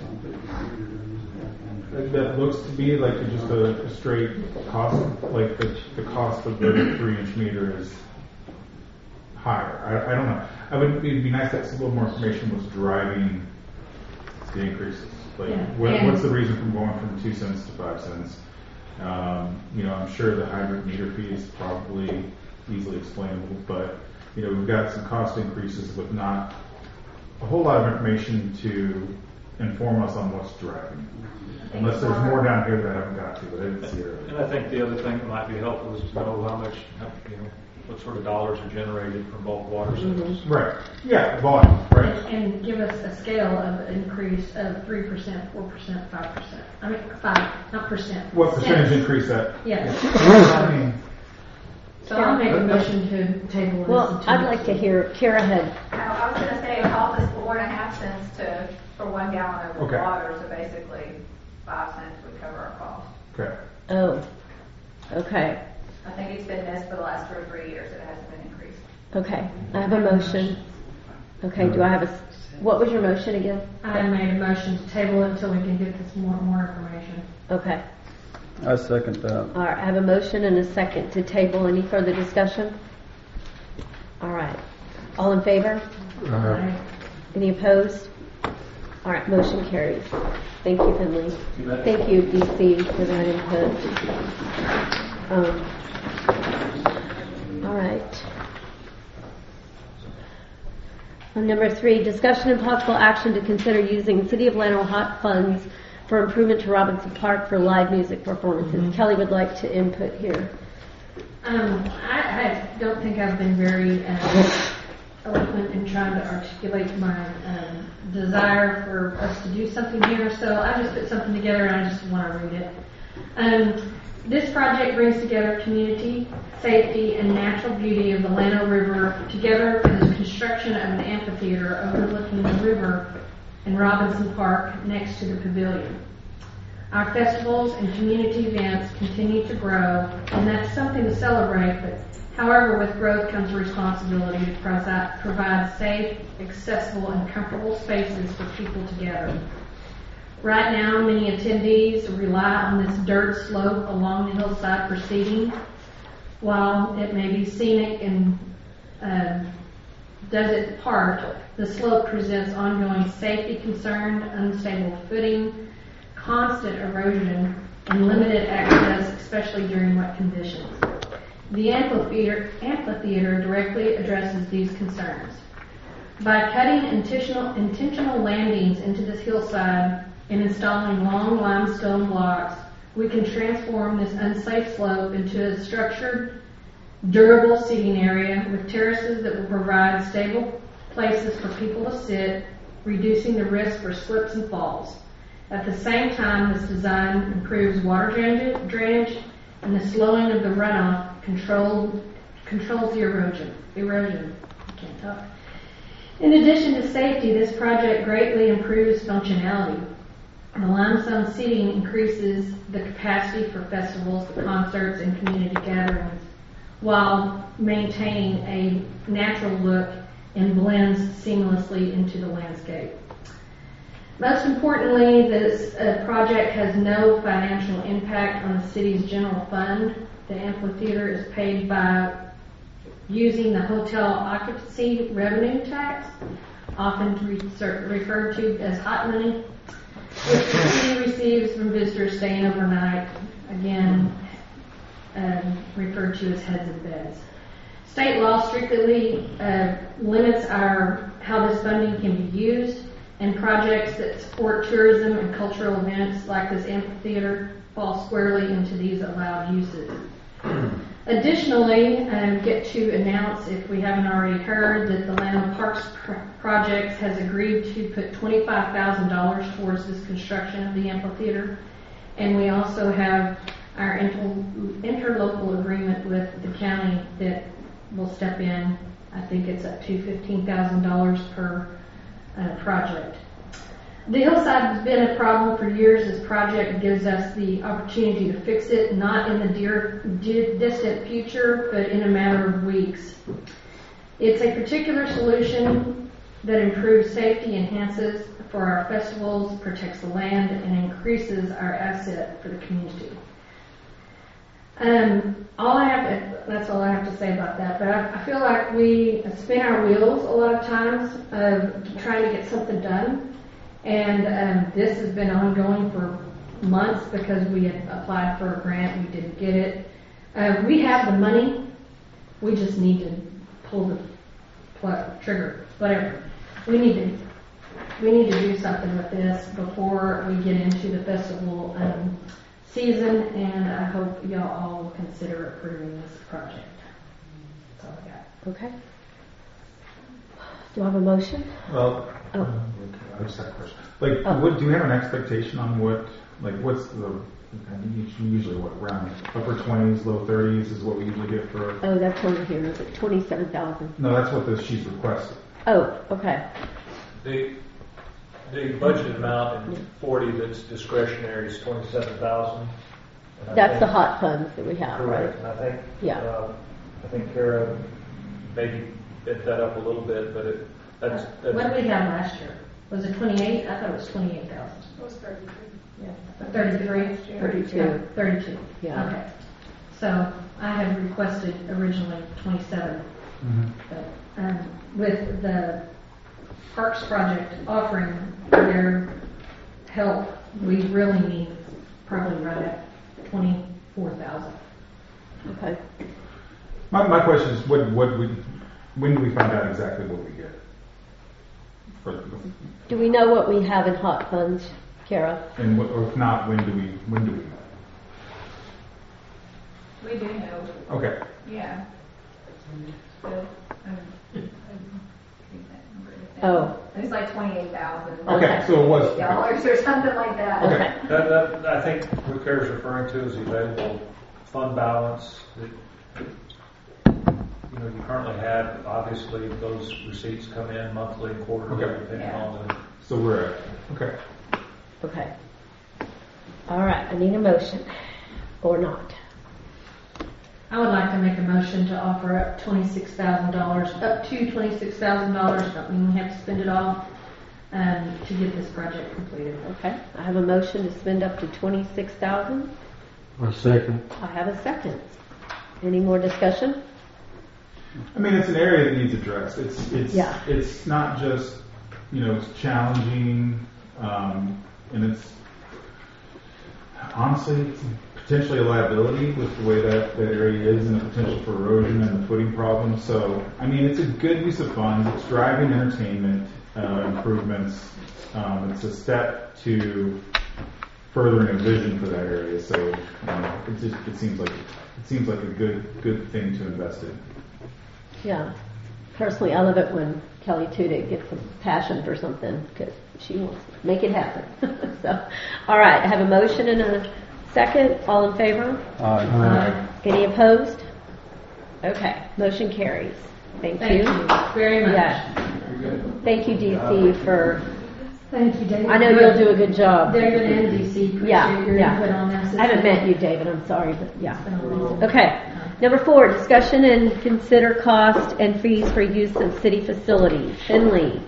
that, that looks to be like just a, a straight cost. Like the the cost of the three inch meter is higher. I, I don't know. I would it'd be nice to have a little more information what's driving the increases. Like, Yeah. what, And- what's the reason from going from two cents to five cents? Um, you know, I'm sure the hybrid meter fee is probably easily explainable, but you know, we've got some cost increases with not a whole lot of information to inform us on what's driving. Unless there's more down here that I haven't got to, but I didn't see it. And I think the other thing that might be helpful is to know how much, how, you know, what sort of dollars are generated from bulk water sales. Right. Yeah, volume, right? And give us a scale of an increase of three percent, four percent, five percent. I mean, five, not percent. What percentage Cents. increase that? Yes. I mean, So I'll make a motion to table this. Well, until I'd like to hear, Kara had, I was gonna say, it cost us four and a half cents to, for one gallon of Okay. water, so basically five cents would cover our cost. okay. oh, okay, I think it's been this for the last two or three years, it hasn't been increased. okay. I have a motion. Okay, do I have a, s- what was your motion again? I made a motion to table it until we can get this more, more information. Okay. I second that. All right, I have a motion and a second to table. Any further discussion? All right. All in favor? Right? Any opposed? All right, motion carries. Thank you, Finley. Thank you, D C, for that input. Um, all right. On number three, discussion and possible action to consider using City of Lano hot funds for improvement to Robinson Park for live music performances. Kelly would like to input here. Um, I, I don't think I've been very uh, eloquent in trying to articulate my um, desire for us to do something here, so I just put something together and I just want to read it. Um, this project brings together community, safety, and natural beauty of the Llano River together for the construction of an amphitheater overlooking the river in Robinson Park next to the pavilion. Our festivals and community events continue to grow, and that's something to celebrate, but however, with growth comes responsibility to provi- provide safe, accessible, and comfortable spaces for people to gather. Right now, many attendees rely on this dirt slope along the hillside for seating. While it may be scenic and uh, does its part, the slope presents ongoing safety concern, unstable footing, constant erosion, and limited access, especially during wet conditions. The amphitheater, amphitheater directly addresses these concerns. By cutting intentional, intentional landings into this hillside and installing long limestone blocks, we can transform this unsafe slope into a structured, durable seating area with terraces that will provide stable places for people to sit, reducing the risk for slips and falls. At the same time, this design improves water drainage, drainage and the slowing of the runoff controlled, controls the erosion. Erosion. I can't talk. In addition to safety, this project greatly improves functionality. The limestone seating increases the capacity for festivals, concerts, and community gatherings, while maintaining a natural look and blends seamlessly into the landscape. Most importantly, this uh, project has no financial impact on the city's general fund. The amphitheater is paid by using the hotel occupancy revenue tax, often referred to as hot money, which the city receives from visitors staying overnight, again um, referred to as heads of beds. State law strictly uh, limits our how this funding can be used, and projects that support tourism and cultural events like this amphitheater fall squarely into these allowed uses. Additionally, I um, get to announce, if we haven't already heard, that the Llano Parks Pro- Project has agreed to put twenty-five thousand dollars towards this construction of the amphitheater, and we also have our inter- interlocal agreement with the county that will step in. I think it's up to fifteen thousand dollars per uh, project. the hillside has been a problem for years. This project gives us the opportunity to fix it, not in the dear, di- distant future, but in a matter of weeks. It's a particular solution that improves safety, enhances for our festivals, protects the land, and increases our asset for the community. Um, all I have to, that's all I have to say about that. But I, I feel like we spin our wheels a lot of times of trying to get something done. And um, this has been ongoing for months because we had applied for a grant, we didn't get it. Uh, we have the money, we just need to pull the plug, trigger, whatever. We need to we need to do something with this before we get into the festival um, season, and I hope y'all all will consider approving this project. That's all I got. Okay. Do I have a motion? Well, Oh. uh, I just had a question. Like, Oh. what, do you have an expectation on what, like, what's the, I mean, usually what, around upper twenties, low thirties is what we usually get for, Oh, that's over here. Is it twenty-seven thousand? no, that's what the, she's requested. Oh, okay. The, the budget amount in forty that's discretionary is twenty-seven thousand. That's the hot funds that we have, right? Correct, and I think, Yeah. uh, I think Kara maybe bent that up a little bit, but it, that's, that's. What did we have last year? Was it twenty-eight? I thought it was twenty-eight thousand. It was thirty-three. Yeah. thirty-three? Thirty-two. Thirty-two. Yeah. Okay. So I had requested originally twenty-seven, Mm-hmm. but um, with the Parks Project offering their help, we really need probably right at twenty-four thousand. Okay. My, my question is, what, what we, when do we find out exactly what we get? For, Do we know what we have in hot funds, Kara? and what, or if not, when do we, when do we know? We do know, Okay. yeah. So, um, Oh. It's like twenty-eight thousand. Okay, so it was. Dollars or something like that. Okay. That, that, I think what Kara's referring to is the available fund balance that, you know, you currently have. Obviously, those receipts come in monthly and quarterly, Okay. depending Yeah. on the. So we're at, okay. Okay. All right. I need a motion. Or not. I would like to make a motion to offer up twenty-six thousand dollars, up to twenty-six thousand dollars, don't mean we have to spend it all, um, to get this project completed. Okay. I have a motion to spend up to twenty-six thousand. A second. I have a second. Any more discussion? I mean, it's an area that needs addressed. It's, it's, Yeah. it's not just, you know, it's challenging, um, and it's, honestly, it's potentially a liability with the way that, that area is and the potential for erosion and the footing problems. So, I mean, it's a good use of funds. It's driving entertainment uh, improvements. Um, it's a step to furthering a vision for that area. So, um, it just it seems like it seems like a good good thing to invest in. Yeah. Personally, I love it when Kelly Tudyk gets a passion for something because she wants to make it happen. So, all right. I have a motion and a second. All in favor? Aye. Any opposed? Okay. Motion carries. Thank, Thank you. you very much. Yeah. Thank you, D C, for. Thank you, David. I know you'll do a good job. David and D C, appreciate Yeah, your yeah. input on this. I haven't met you, David. I'm sorry, but It's yeah. been a long- Okay. Number four, discussion and consider cost and fees for use of city facilities. Finley.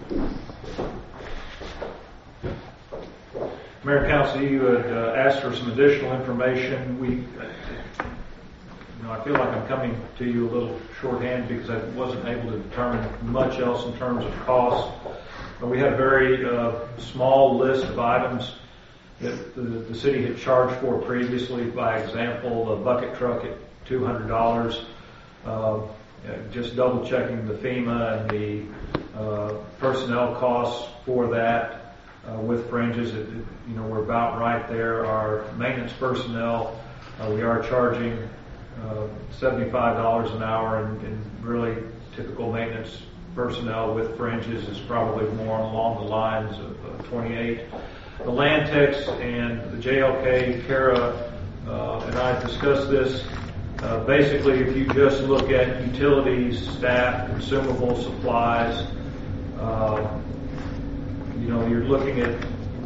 Mayor Council, you had uh, asked for some additional information. We, you know, I feel like I'm coming to you a little shorthand because I wasn't able to determine much else in terms of cost. But we had a very uh, small list of items that the, the city had charged for previously. By example, the bucket truck at two hundred dollars. Uh, just double checking the FEMA and the uh, personnel costs for that uh, with fringes. It, it, you know, we're about right there. Our maintenance personnel, uh, we are charging uh, seventy-five dollars an hour, and, and really typical maintenance personnel with fringes is probably more along the lines of uh, twenty-eight. The Lantex and the J L K, Kara uh, and I discussed this. Uh, basically, if you just look at utilities, staff, consumables, supplies, uh, you know, you're looking at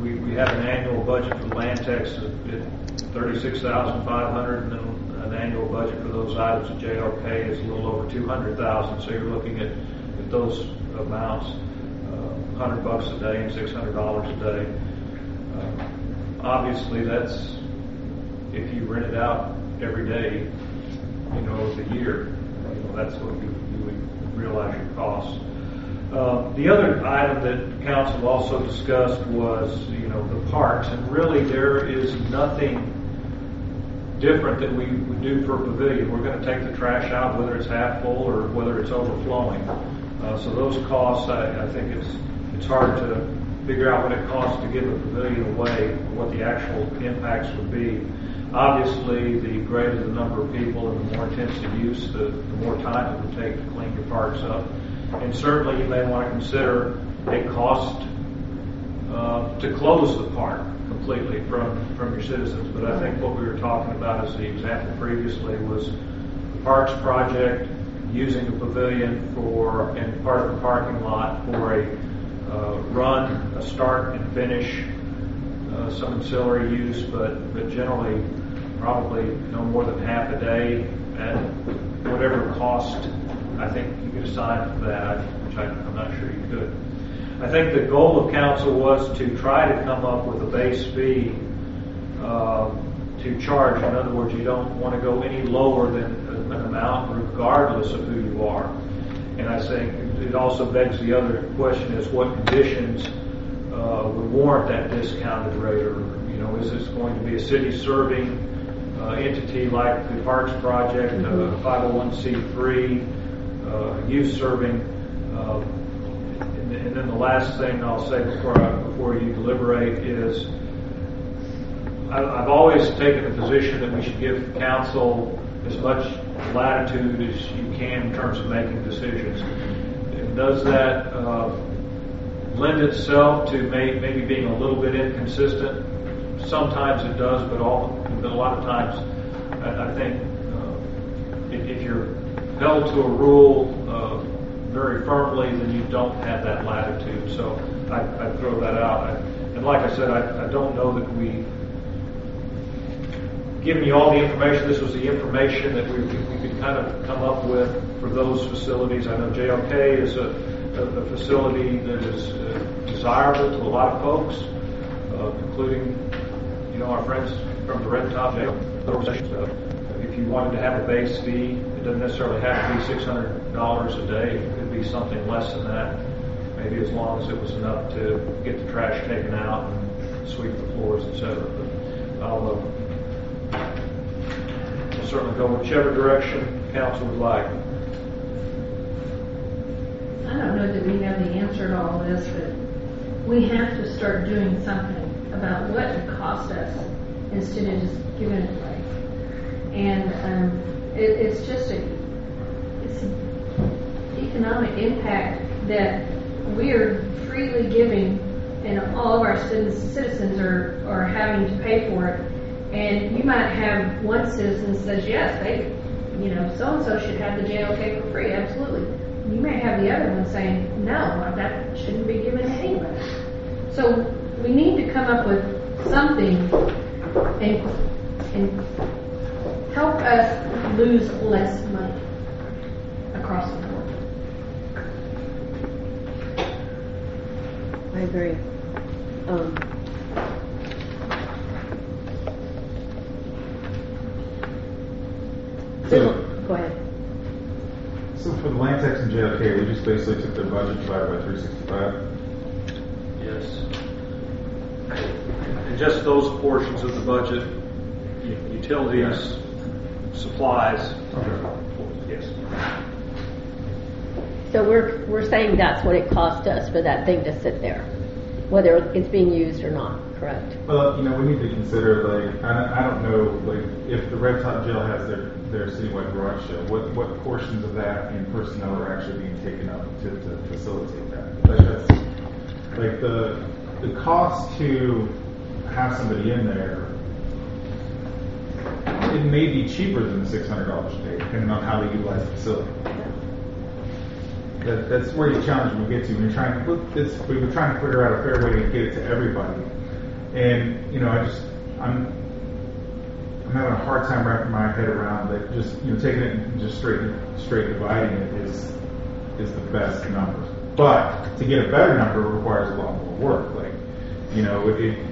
we, we have an annual budget for land tax at thirty-six thousand five hundred, and then an annual budget for those items at J L K is a little over two hundred thousand. So you're looking at, at those amounts, uh, one hundred bucks a day and six hundred dollars a day. Uh, obviously, that's if you rent it out every day, you know, of the year. You know, that's what you, you would realize your costs. Uh, the other item that council also discussed was, you know, the parks, and really there is nothing different that we would do for a pavilion. We're going to take the trash out, whether it's half full or whether it's overflowing. Uh, so those costs, I, I think it's it's hard to figure out what it costs to give a pavilion away, what the actual impacts would be. Obviously, the greater the number of people and the more intensive use, the, the more time it would take to clean your parks up. And certainly you may want to consider a cost uh, to close the park completely from, from your citizens. But I think what we were talking about as the example previously was the parks project, using a pavilion for, and part of the parking lot for a uh, run, a start and finish, uh, some ancillary use, but, but generally probably no more than half a day at whatever cost I think you could assign for that, which I, I'm not sure you could. I think the goal of council was to try to come up with a base fee uh, to charge. In other words, you don't want to go any lower than an amount regardless of who you are. And I think it also begs the other question is what conditions uh, would warrant that discounted rate, or, you know, is this going to be a city serving uh, entity like the Parks Project, uh, five oh one c three, uh, youth serving, uh, and, and then the last thing I'll say before I, before you deliberate is I, I've always taken the position that we should give council as much latitude as you can in terms of making decisions. And does that uh, lend itself to may, maybe being a little bit inconsistent? Sometimes it does, but all but a lot of times I, I think uh, if, if you're held to a rule uh, very firmly, then you don't have that latitude. So I, I throw that out. I, and like I said, I, I don't know that we giving you all the information. This was the information that we, we could kind of come up with for those facilities. I know J L K is a, a, a facility that is uh, desirable to a lot of folks, uh, including, you know, our friends from the Red Top Jail organization. So if you wanted to have a base fee, it doesn't necessarily have to be six hundred dollars a day. It could be something less than that, maybe as long as it was enough to get the trash taken out and sweep the floors, et cetera. But I'll uh, We'll certainly go whichever direction council would like. I don't know that we have the answer to all this, but we have to start doing something about what it cost us instead of just giving it away. And um, it, it's just a it's an economic impact that we're freely giving, and all of our citizens are, are having to pay for it. And you might have one citizen says, yes, they, you know, so-and-so should have the J L K for free, absolutely. You may have the other one saying, no, that shouldn't be given to anybody. So we need to come up with something and, and help us lose less money across the board. I agree. Um, So, Go ahead. so for the land tax and J L K, we just basically took their budget divided by three sixty-five. Yes. And just those portions of the budget, utilities, supplies. Okay. Yes. So we're we're saying that's what it cost us for that thing to sit there, whether it's being used or not. Correct. Well, you know, we need to consider, like, I don't, I don't know, like, if the Red Top Jail has their, their citywide garage show, what, what portions of that in personnel are actually being taken up to, to facilitate that? Like, that's, like, the, the cost to have somebody in there, it may be cheaper than the six hundred dollars a day, depending on how they utilize the facility. That, that's where the challenge we get to. When you're trying to put this, we were trying to figure out a fair way to get it to everybody. And, you know, I just, I'm, I'm having a hard time wrapping my head around that just, you know, taking it and just straight, straight dividing it is, is the best number. But to get a better number requires a lot more work. Like, you know, it, it,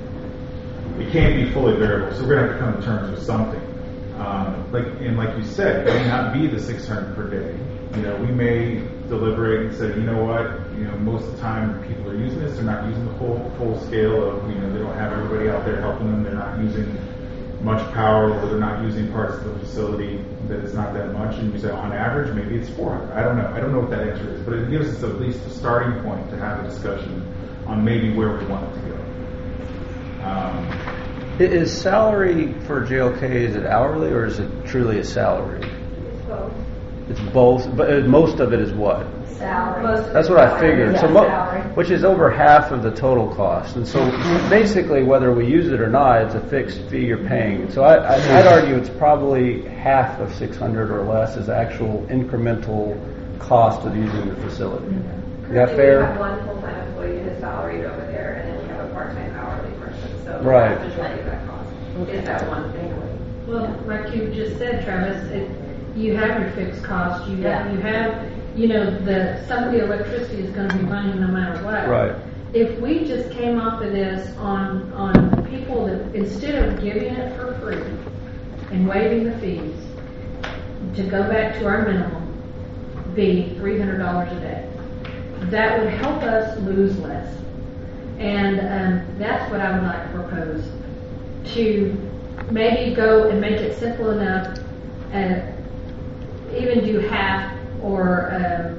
it can't be fully variable, so we're going to have to come to terms with something. Um, like, and like you said, it may not be the six hundred per day. You know, we may deliberate and say, you know what, you know, most of the time people are using this, they're not using the full full scale of, you know, they don't have everybody out there helping them, they're not using much power, or they're not using parts of the facility that it's not that much, and you say on average maybe it's four hundred. I don't know. I don't know what that answer is, but it gives us at least a starting point to have a discussion on maybe where we want it to go. Um, Is salary for J L K, is it hourly or is it truly a salary? It's both. It's both, but uh, most of it is what? Salary. That's what I figured. Yeah, So, mo- salary. which is over half of the total cost. And so, basically, whether we use it or not, it's a fixed fee you're paying. So, I, I, I'd argue it's probably half of six hundred or less is actual incremental cost of using the facility. Is that We fair? have one full-time employee who's salaried over there, and then we have a part-time hourly person. So Right. the majority of that cost is that one family. Well, like you just said, Travis, it, you have your fixed costs. You have, you have, you know, the some of the electricity is going to be running no matter what. Right. If we just came off of this on on people that instead of giving it for free and waiving the fees, to go back to our minimum, be three hundred dollars a day, that would help us lose less. And um, that's what I would like to propose, to maybe go and make it simple enough and even do half or um,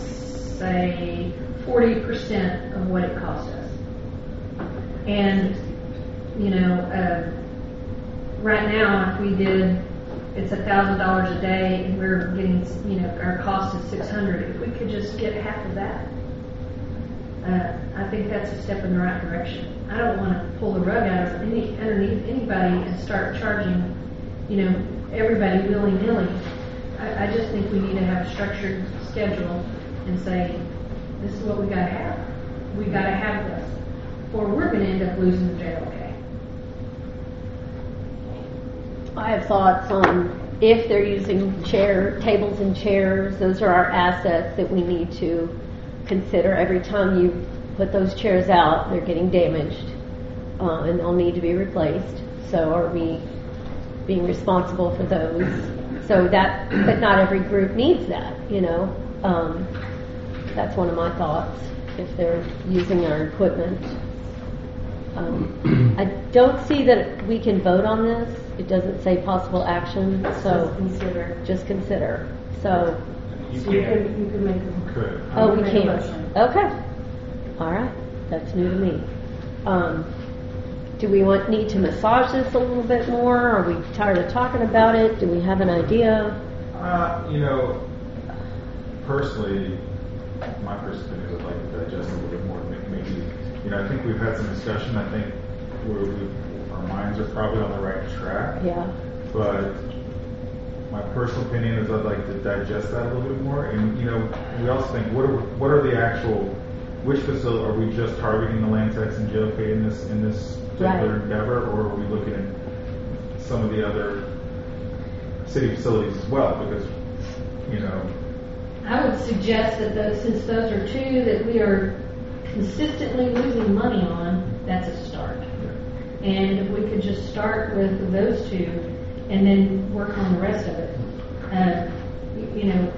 say forty percent of what it costs us. And, you know, uh, right now if we did, it's a thousand dollars a day and we're getting, you know, our cost is six hundred. If we could just get half of that, uh, I think that's a step in the right direction. I don't want to pull the rug out of any underneath anybody and start charging, you know, everybody willy nilly. I, I just think we need to have a structured schedule and say, this is what we got to have. We got to have this, or we're going to end up losing the J L K. I have thoughts on if they're using chair, tables and chairs, those are our assets that we need to consider. Every time you put those chairs out, they're getting damaged, uh, and they'll need to be replaced. So are we being responsible for those? So that, but not every group needs that, you know. Um, that's one of my thoughts, if they're using our equipment. Um, I don't see that we can vote on this. It doesn't say possible action, so Consider. just consider. So, you So you can't. could, you could make a Could. oh, we Make a can't. motion. Okay. All right. That's new to me. Um, do we want need to massage this a little bit more? Are we tired of talking about it? Do we have an idea? Uh, you know, personally, my first opinion is I'd like to digest a little bit more. Maybe, maybe, you know, I think we've had some discussion. I think we're, we, our minds are probably on the right track. Yeah. But my personal opinion is I'd like to digest that a little bit more. And, you know, we also think, what are, what are the actual, which facility, are we just targeting the Lantex and J L K in this, in this particular Right. endeavor, or are we looking at some of the other city facilities as well? Because, you know, I would suggest that those, since those are two that we are consistently losing money on, that's a start. And if we could just start with those two and then work on the rest of it, uh, you know.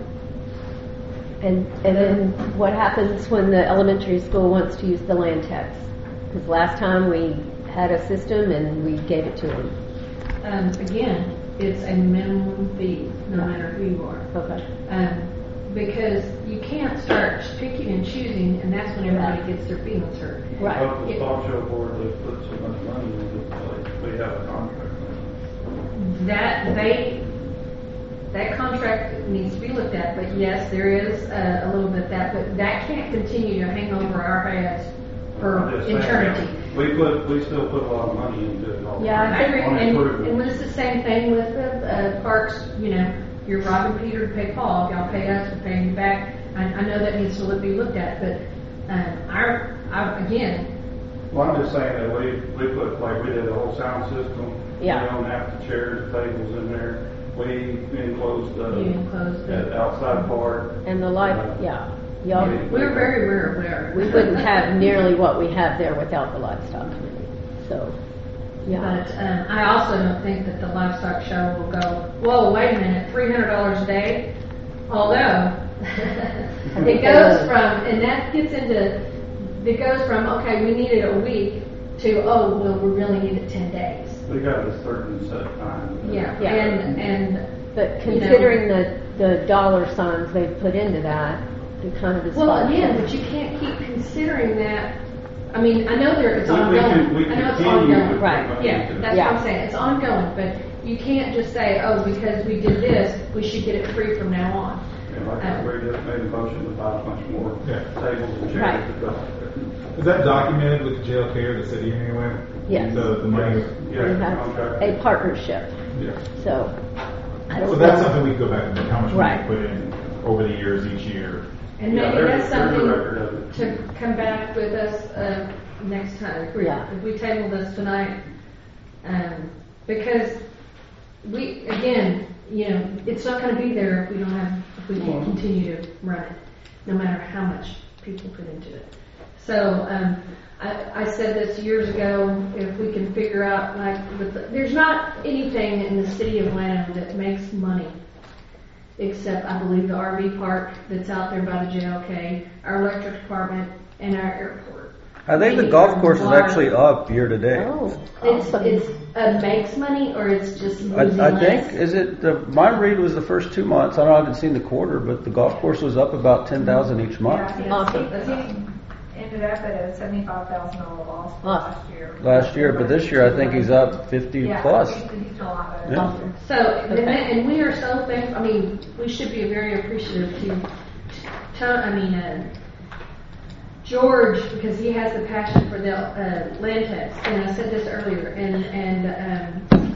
And and then what happens when the elementary school wants to use the Lantex? Because last time we had a system and we gave it to them. Um, again, it's a minimum fee, no matter who you are. Okay. Um, because you can't start picking and choosing, and that's when everybody gets their feelings hurt. Right. But the stock show board, they put so much money into it, like, we have a contract with them. That they, that contract needs to be looked at, but yes, there is a, a little bit of that, but that can't continue to hang over our heads I'm for just saying, eternity. We put, we still put a lot of money into it. all. Yeah, I agree, On and, improvement. and it's the same thing with the uh, parks, you know, you're robbing Peter to pay Paul, if y'all pay us, we're paying you back. I, I know that needs to look- be looked at, but, um, our, our, again, Well, I'm just saying that we, we put, like, we did the whole sound system. Yeah. We own half the chairs, tables in there. We enclosed the. You enclosed it. the outside part. And the light, yeah, y'all, We were very aware of where. we wouldn't have nearly what we have there without the livestock committee, so, yeah. But um, I also don't think that the livestock show will go, whoa, wait a minute, three hundred dollars a day? Although, it goes from, and that gets into, it goes from, okay, we need it a week, to, oh, well, we really need it ten days. We got a certain set time. Yeah, Yeah. and, and, But you know. considering the, the dollar signs they've put into that, it kind of is. well, like- again, but you can't keep considering that. I mean, I know there, it's We- we ongoing. can- we I know it's continue ongoing. with Right. what Yeah, we do. that's Yeah. what I'm saying, it's ongoing, but you can't just say, oh, because we did this, we should get it free from now on. And like I said, we just made a motion to buy a bunch more Yeah. tables and chairs. Right. to go out there. Is that documented with the J L K or the city anyway? Yes. The, the money? We Yeah, have contract. a partnership, Yeah. so, I don't So that's know. something we can go back and look how much Right. we put in over the years each year. And Yeah, maybe there's- that's there's a something record of it. to come back with us, uh, next time. If we, Yeah. if we table this tonight, um, because we, again, you know, it's not gonna be there if we don't have, if we can't continue to run it, no matter how much people put into it. So, um, I, I said this years ago, if we can figure out, like, with the, there's not anything in the city of Lanham that makes money, except, I believe, the R V park that's out there by the J L K, our electric department, and our airport. I think the golf course is actually up year to date. Oh, It's, awesome. it's, uh, makes money, or it's just I, losing I less? think, is it, the, my read was the first two months, I don't know, I haven't seen the quarter, but the golf course was up about ten thousand each month. Yeah, Awesome. he, he ended up at a seventy-five thousand dollar loss Awesome. last year. Last year, but this year I think he's up fifty Yeah, plus. he's, he's doing a lot better. Yeah. Awesome. So, and, that- and we are so thankful, I mean, we should be very appreciative to, to I mean, uh, George, because he has the passion for the, uh, land tax, and I said this earlier, and, and, um,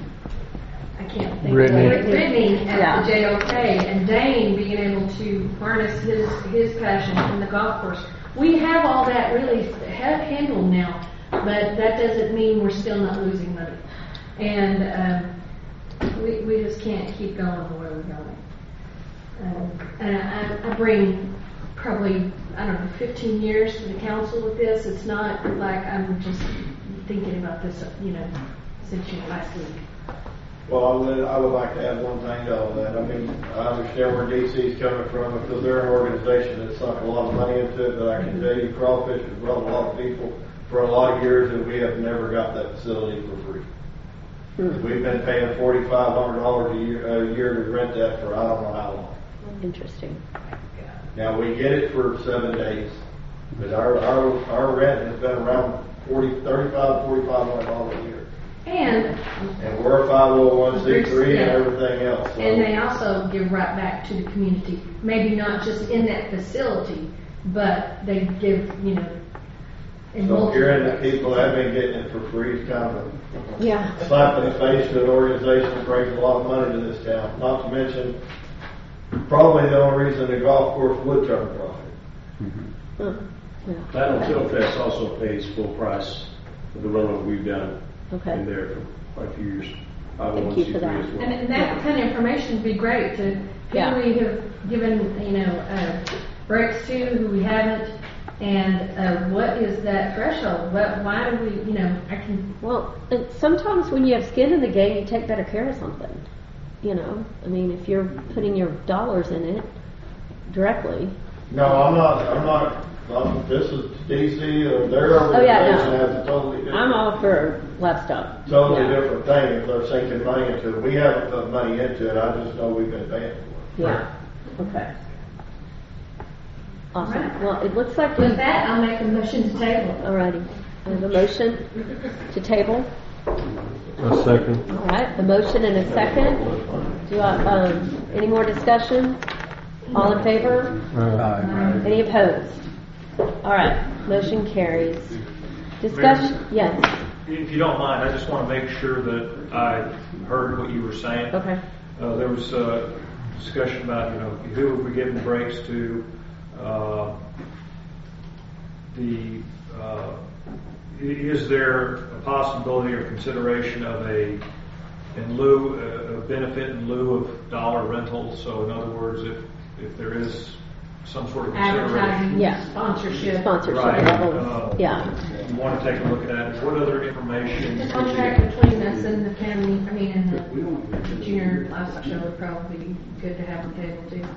I can't think of Brittany. it. Brittany at Yeah. the J O K, and Dane being able to harness his, his passion in the golf course. We have all that really have handled now, but that doesn't mean we're still not losing money. And, um, we, we just can't keep going the way we're going. Um, and I, I bring probably, I don't know, fifteen years to the council with this. It's not like I'm just thinking about this, you know, since you last week. Well, I would, I would like to add one thing to all of that. I mean, I understand where D C is coming from because they're an organization that sunk a lot of money into it, but I can tell you Crawfish has brought a lot of people for a lot of years and we have never got that facility for free. Hmm. We've been paying forty-five hundred dollars a year, a year to rent that for I don't know how long. Interesting. Now, we get it for seven days, but our, our, our rent has been around forty, thirty-five, forty-five hundred dollars a year. And, And we're a five oh one C three and everything else. so- and they also give right back to the community. Maybe not just in that facility, but they give, you know, in So multiple hearing that ways. people have been getting it for free is kind of Yeah. a slap in the face to an organization that brings a lot of money to this town. Not to mention, probably the only reason the golf course would turn a profit. Huh. Yeah. Platinum Tilt Fest also pays full price for the run we've done. Okay. Been there for quite a few years. Thank you for that. as well. And, and that kind of information would be great to Yeah. who we have given, you know, uh, breaks to, who we haven't, and uh, what is that threshold? What, why do we, you know, I can, Well, and sometimes when you have skin in the game, you take better care of something. You know, I mean, if you're putting your dollars in it directly. No, I'm not, I'm not, um, this is D C, or their Oh, yeah, no. organization has a totally different. I'm all for livestock. Totally Yeah. different thing if they're sinking money into it. We haven't put money into it, I just know we've been paying for it. Yeah. Okay. Awesome. Well, it looks like we. with that, I'll make a motion to table. Alrighty. I have a motion to table. A second. All right. A motion and a second. Do I, um, any more discussion? All in favor? Aye. Any opposed? All right. Motion carries. Discussion. Yes. If you don't mind, I just want to make sure that I heard what you were saying. Okay. Uh, there was a discussion about, you know, who are we giving breaks to, uh, the, uh, is there a possibility or consideration of a in lieu, a benefit in lieu of dollar rental? So in other words, if, if there is some sort of consideration. Advertising, Yeah. sponsorship. Sponsorship Right. levels, Uh, yeah. You want to take a look at that. What other information? The contract between us and the county, I mean, and the junior livestock show would probably be good to have on the table too.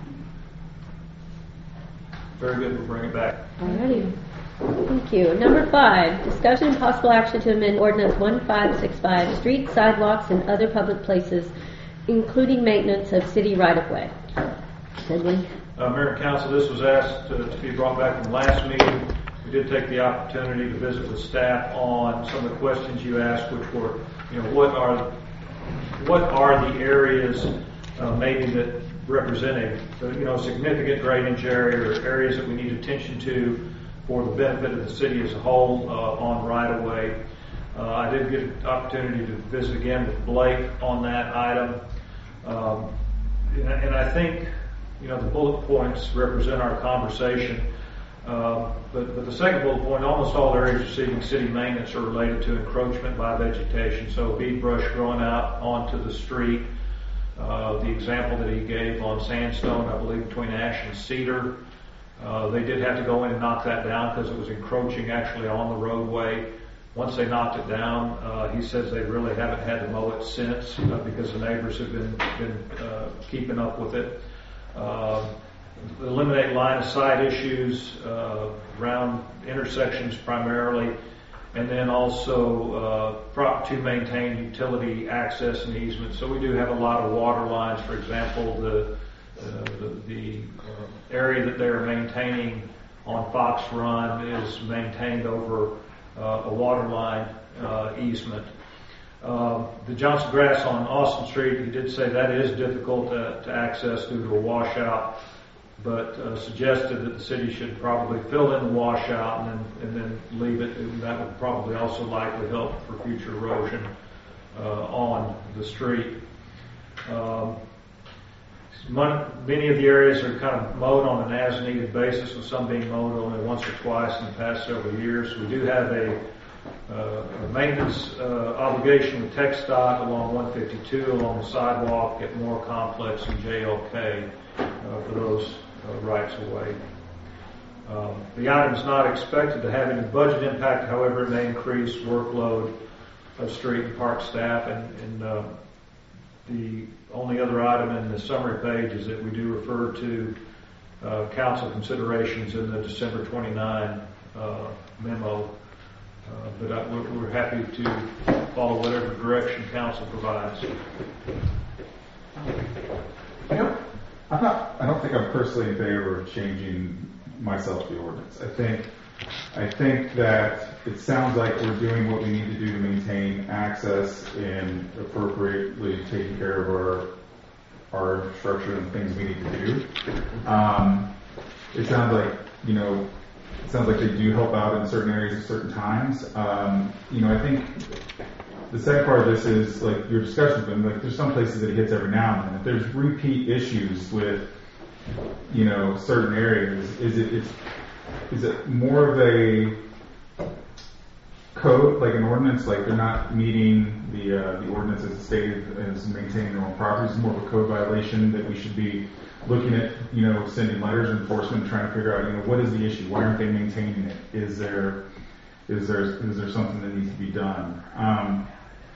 Very good, we'll bring it back. Alrighty. Thank you. Number five, discussion and possible action to amend ordinance one five six five, streets, sidewalks, and other public places, including maintenance of city right-of-way. Sedley? Uh, Mayor and Council, this was asked to, to be brought back from last meeting. We did take the opportunity to visit with staff on some of the questions you asked, which were, you know, what are what are the areas uh, maybe that represent a, you know, significant drainage area or areas that we need attention to for the benefit of the city as a whole uh, on right-of-way. Uh, I did get an opportunity to visit again with Blake on that item, um, and, and I think, you know, the bullet points represent our conversation. Uh, but, but the second bullet point, almost all areas receiving city maintenance are related to encroachment by vegetation. So bead brush growing out onto the street. Uh, the example that he gave on Sandstone, I believe between Ash and Cedar, uh, they did have to go in and knock that down because it was encroaching actually on the roadway. Once they knocked it down, uh, he says they really haven't had to mow it since uh, because the neighbors have been, been uh, keeping up with it. Uh, eliminate line of sight issues uh, around intersections primarily, and then also uh, prop to maintain utility access and easement. So we do have a lot of water lines. For example, the uh, the, the uh, area that they're maintaining on Fox Run is maintained over uh, a water line uh, easement. Uh, the Johnson grass on Austin Street, he did say that is difficult to, to access due to a washout, but uh, suggested that the city should probably fill in the washout and then, and then leave it, and that would probably also likely help for future erosion uh, on the street. Um, many of the areas are kind of mowed on an as-needed basis, with some being mowed only once or twice in the past several years. We do have a Uh, a maintenance uh, obligation with TxDOT along one fifty-two along the sidewalk at Moore Complex and J L K uh, for those uh, rights of way. Um, the item is not expected to have any budget impact, however, it may increase workload of street and park staff. And, and uh, the only other item in the summary page is that we do refer to uh, council considerations in the December twenty-ninth uh, memo. Uh, but I, we're, we're happy to follow whatever direction council provides. I don't, I'm not, I don't think I'm personally in favor of changing myself the ordinance. I think, I think that it sounds like we're doing what we need to do to maintain access and appropriately taking care of our, our infrastructure and things we need to do. Um, it sounds like, you know, It sounds like they do help out in certain areas at certain times. Um, you know, I think the second part of this is like your discussion with them. Like, there's some places that it hits every now and then. If there's repeat issues with, you know, certain areas, is it is, is it more of a code, like an ordinance, like they're not meeting the uh, the ordinance as stated as maintaining their own properties? Is more of a code violation that we should be looking at, you know, sending letters of enforcement and trying to figure out, you know, what is the issue? Why aren't they maintaining it? Is there, is there, is there something that needs to be done? Um,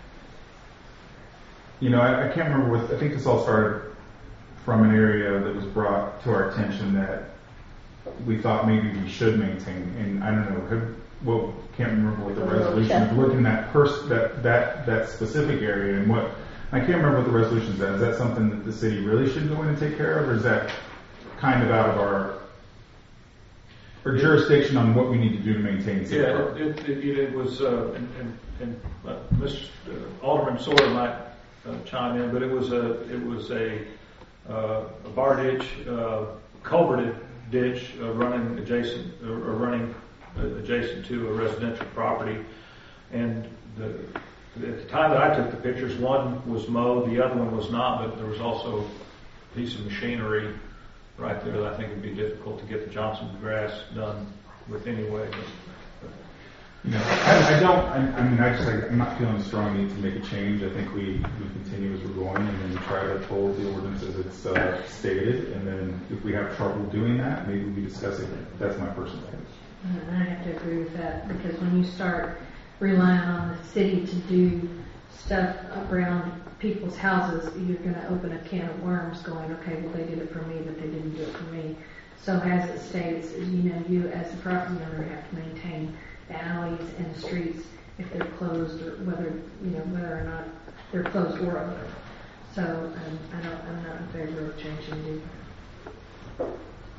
you know, I, I can't remember what, I think this all started from an area that was brought to our attention that we thought maybe we should maintain. And I don't know, have, well, can't remember what the resolution is. Looking at pers- that, that, that specific area and what, I can't remember what the resolution is. Is that something that the city really should go in and take care of, or is that kind of out of our, our jurisdiction on what we need to do to maintain city Yeah, park? it, it, it, it was, uh, and, and, and uh, Mister Alderman Sawyer might uh, chime in, but it was a, it was a, uh, a bar ditch, uh, culverted ditch uh, running adjacent, uh, or running adjacent to a residential property, and the. At the time that I took the pictures, one was mowed, the other one was not, but there was also a piece of machinery right there that I think would be difficult to get the Johnson grass done with anyway. But, You know, I, I don't, I, I mean, I just, like, I'm not feeling a strong need to make a change. I think we, we continue as we're going and then try to uphold the ordinance as it's uh, stated. And then if we have trouble doing that, maybe we discuss it. That's my personal opinion. And I have to agree with that, because when you start relying on the city to do stuff around people's houses, you're going to open a can of worms going, okay, well, they did it for me, but they didn't do it for me. So as it states, you know, you as a property owner have to maintain the alleys and the streets if they're closed, or whether, you know, whether or not they're closed or open. So um, I don't, I'm not in favor of changing the.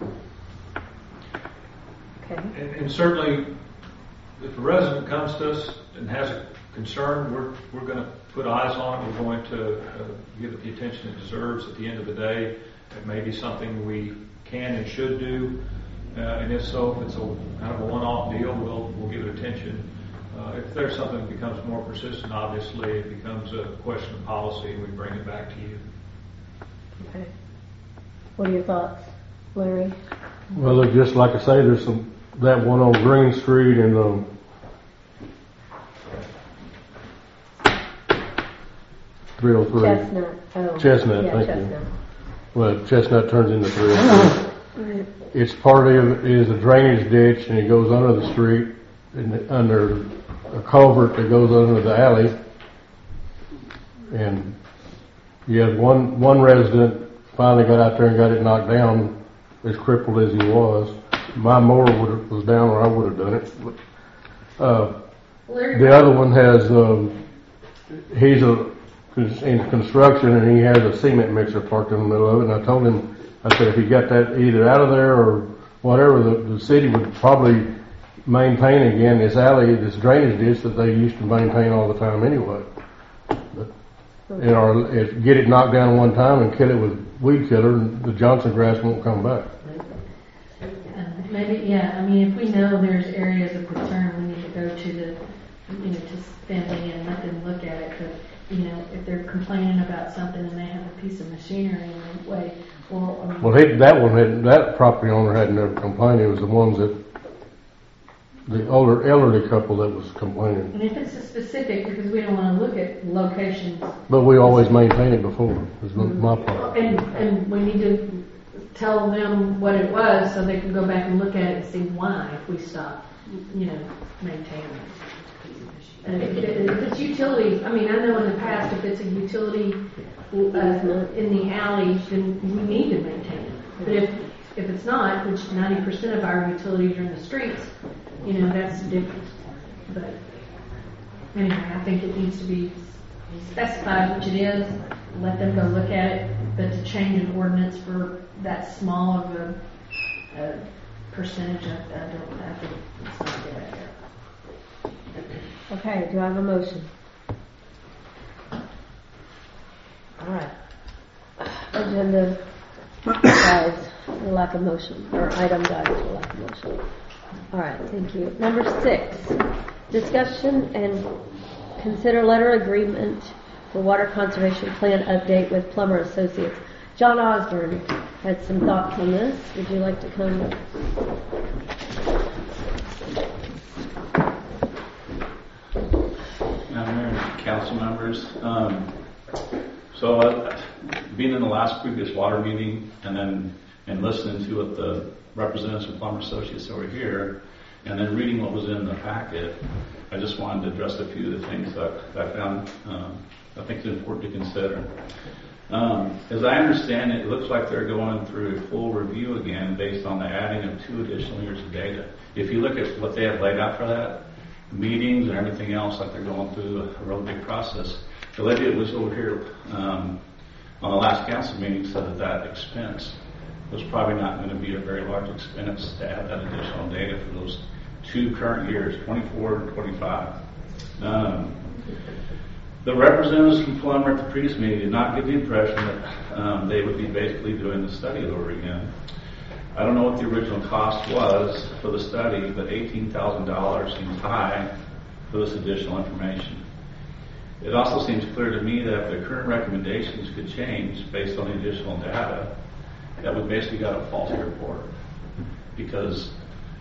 Okay. And, and certainly, if a resident comes to us and has a concern, we're we're going to put eyes on it. We're going to uh, give it the attention it deserves. At the end of the day, it may be something we can and should do, uh, and if so, if it's a kind of a one-off deal, we'll we'll give it attention. Uh, if there's something that becomes more persistent, obviously, it becomes a question of policy, and we bring it back to you. Okay. What are your thoughts, Larry? Well, look, just like I say, there's some, that one on Green Street and, um, three oh three. Chestnut. Oh. Chestnut, yeah, thank Chestnut. you. Well, Chestnut turns into three oh three. Right. It's part of it is a drainage ditch, and it goes under the street, and under a culvert that goes under the alley. And you had one one resident finally got out there and got it knocked down, as crippled as he was. My mower would was down, or I would have done it. But, uh, the other one has um, he's a in construction, and he has a cement mixer parked in the middle of it. And I told him, I said, if he got that either out of there or whatever, the, the city would probably maintain again this alley, this drainage ditch that they used to maintain all the time anyway. But in our, if, get it knocked down one time and kill it with weed killer, and the Johnson grass won't come back. Um, maybe, yeah. I mean, if we know there's areas of concern, we need to go to the, you know, to Finley and let them look at it. But you know, if they're complaining about something and they have a piece of machinery in the way, well, I mean, Well, he, that one had, that property owner had never complained. It was the ones that, the older elderly couple that was complaining. and if it's a specific, because we don't want to look at locations, But we always maintained it before, is my part. and and we need to tell them what it was so they can go back and look at it and see why if we stop, you know, maintaining it. And if, it, if it's utilities, I mean, I know in the past if it's a utility uh, in the alley, then we need to maintain it. But if if it's not, which ninety percent of our utilities are in the streets, you know, that's different. But anyway, I think it needs to be specified which it is. Let them go look at it. But to change an ordinance for that small of a, a percentage, I, I don't. I think it's not a good idea. Okay, do I have a motion? All right. Agenda guides for lack of motion, or item guides for lack of motion. All right, thank you. Number six, discussion and consider letter agreement for water conservation plan update with Plummer Associates. John Osborne had some thoughts on this. Would you like to come? Madam Mayor, council members, um, so uh, being in the last previous water meeting and then and listening to what the representatives from Plummer Associates over here, and then reading what was in the packet, I just wanted to address a few of the things that, that I found um, I think is important to consider. Um, as I understand it, it looks like they're going through a full review again based on the adding of two additional years of data. If you look at what they have laid out for that, meetings and everything else, like they're going through a real big process. The lady that was over here um, on the last council meeting said that that expense was probably not going to be a very large expense to add that additional data for those two current years, twenty-four and twenty-five. Um, the representatives from Plummer at the previous meeting did not get the impression that um, they would be basically doing the study over again. I don't know what the original cost was for the study, but eighteen thousand dollars seems high for this additional information. It also seems clear to me that if the current recommendations could change based on the additional data, that we basically got a faulty report. Because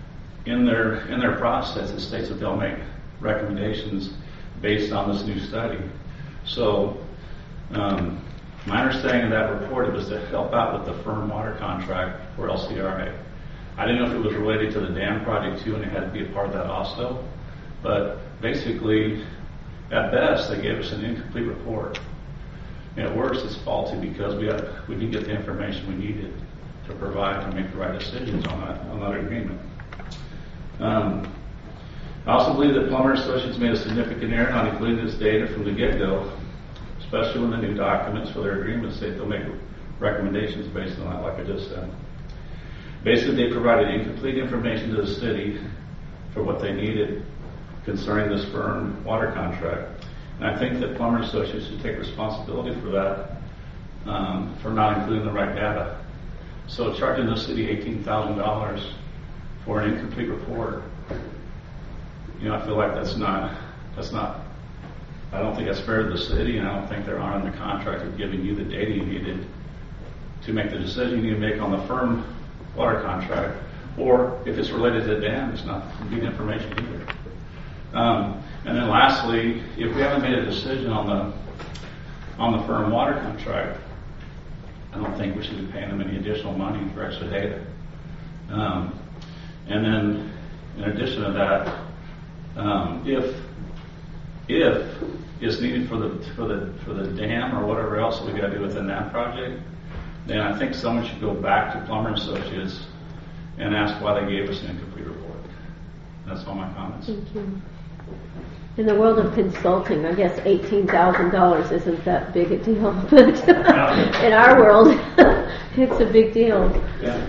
in their in their process, it states that they'll make recommendations based on this new study. So, um, my understanding of that report, it was to help out with the firm water contract for L C R A. I didn't know if it was related to the dam project too, and it had to be a part of that also. But basically, at best, they gave us an incomplete report. And at worst, it's faulty because we had, we didn't get the information we needed to provide to make the right decisions on that on that agreement. Um, I also believe that Plummer Associates made a significant error not including this data from the get-go, especially when the new documents for their agreement state they'll make recommendations based on that, like I just said. Basically, they provided incomplete information to the city for what they needed concerning this firm water contract. And I think that Plummer Associates should take responsibility for that, um, for not including the right data. So charging the city eighteen thousand dollars for an incomplete report, you know, I feel like that's not, that's not, I don't think that's fair to the city, and I don't think they're honoring the contract of giving you the data you needed to make the decision you need to make on the firm water contract, or if it's related to the dam, it's not complete information either. Um, and then lastly, if we haven't made a decision on the on the firm water contract, I don't think we should be paying them any additional money for extra data. Um, and then, in addition to that, um, if if it's needed for the for the for the dam or whatever else we got to do within that project, then I think someone should go back to Plummer Associates and ask why they gave us an incomplete report. That's all my comments. Thank you. In the world of consulting, I guess eighteen thousand dollars isn't that big a deal, but in our world, it's a big deal. Yeah.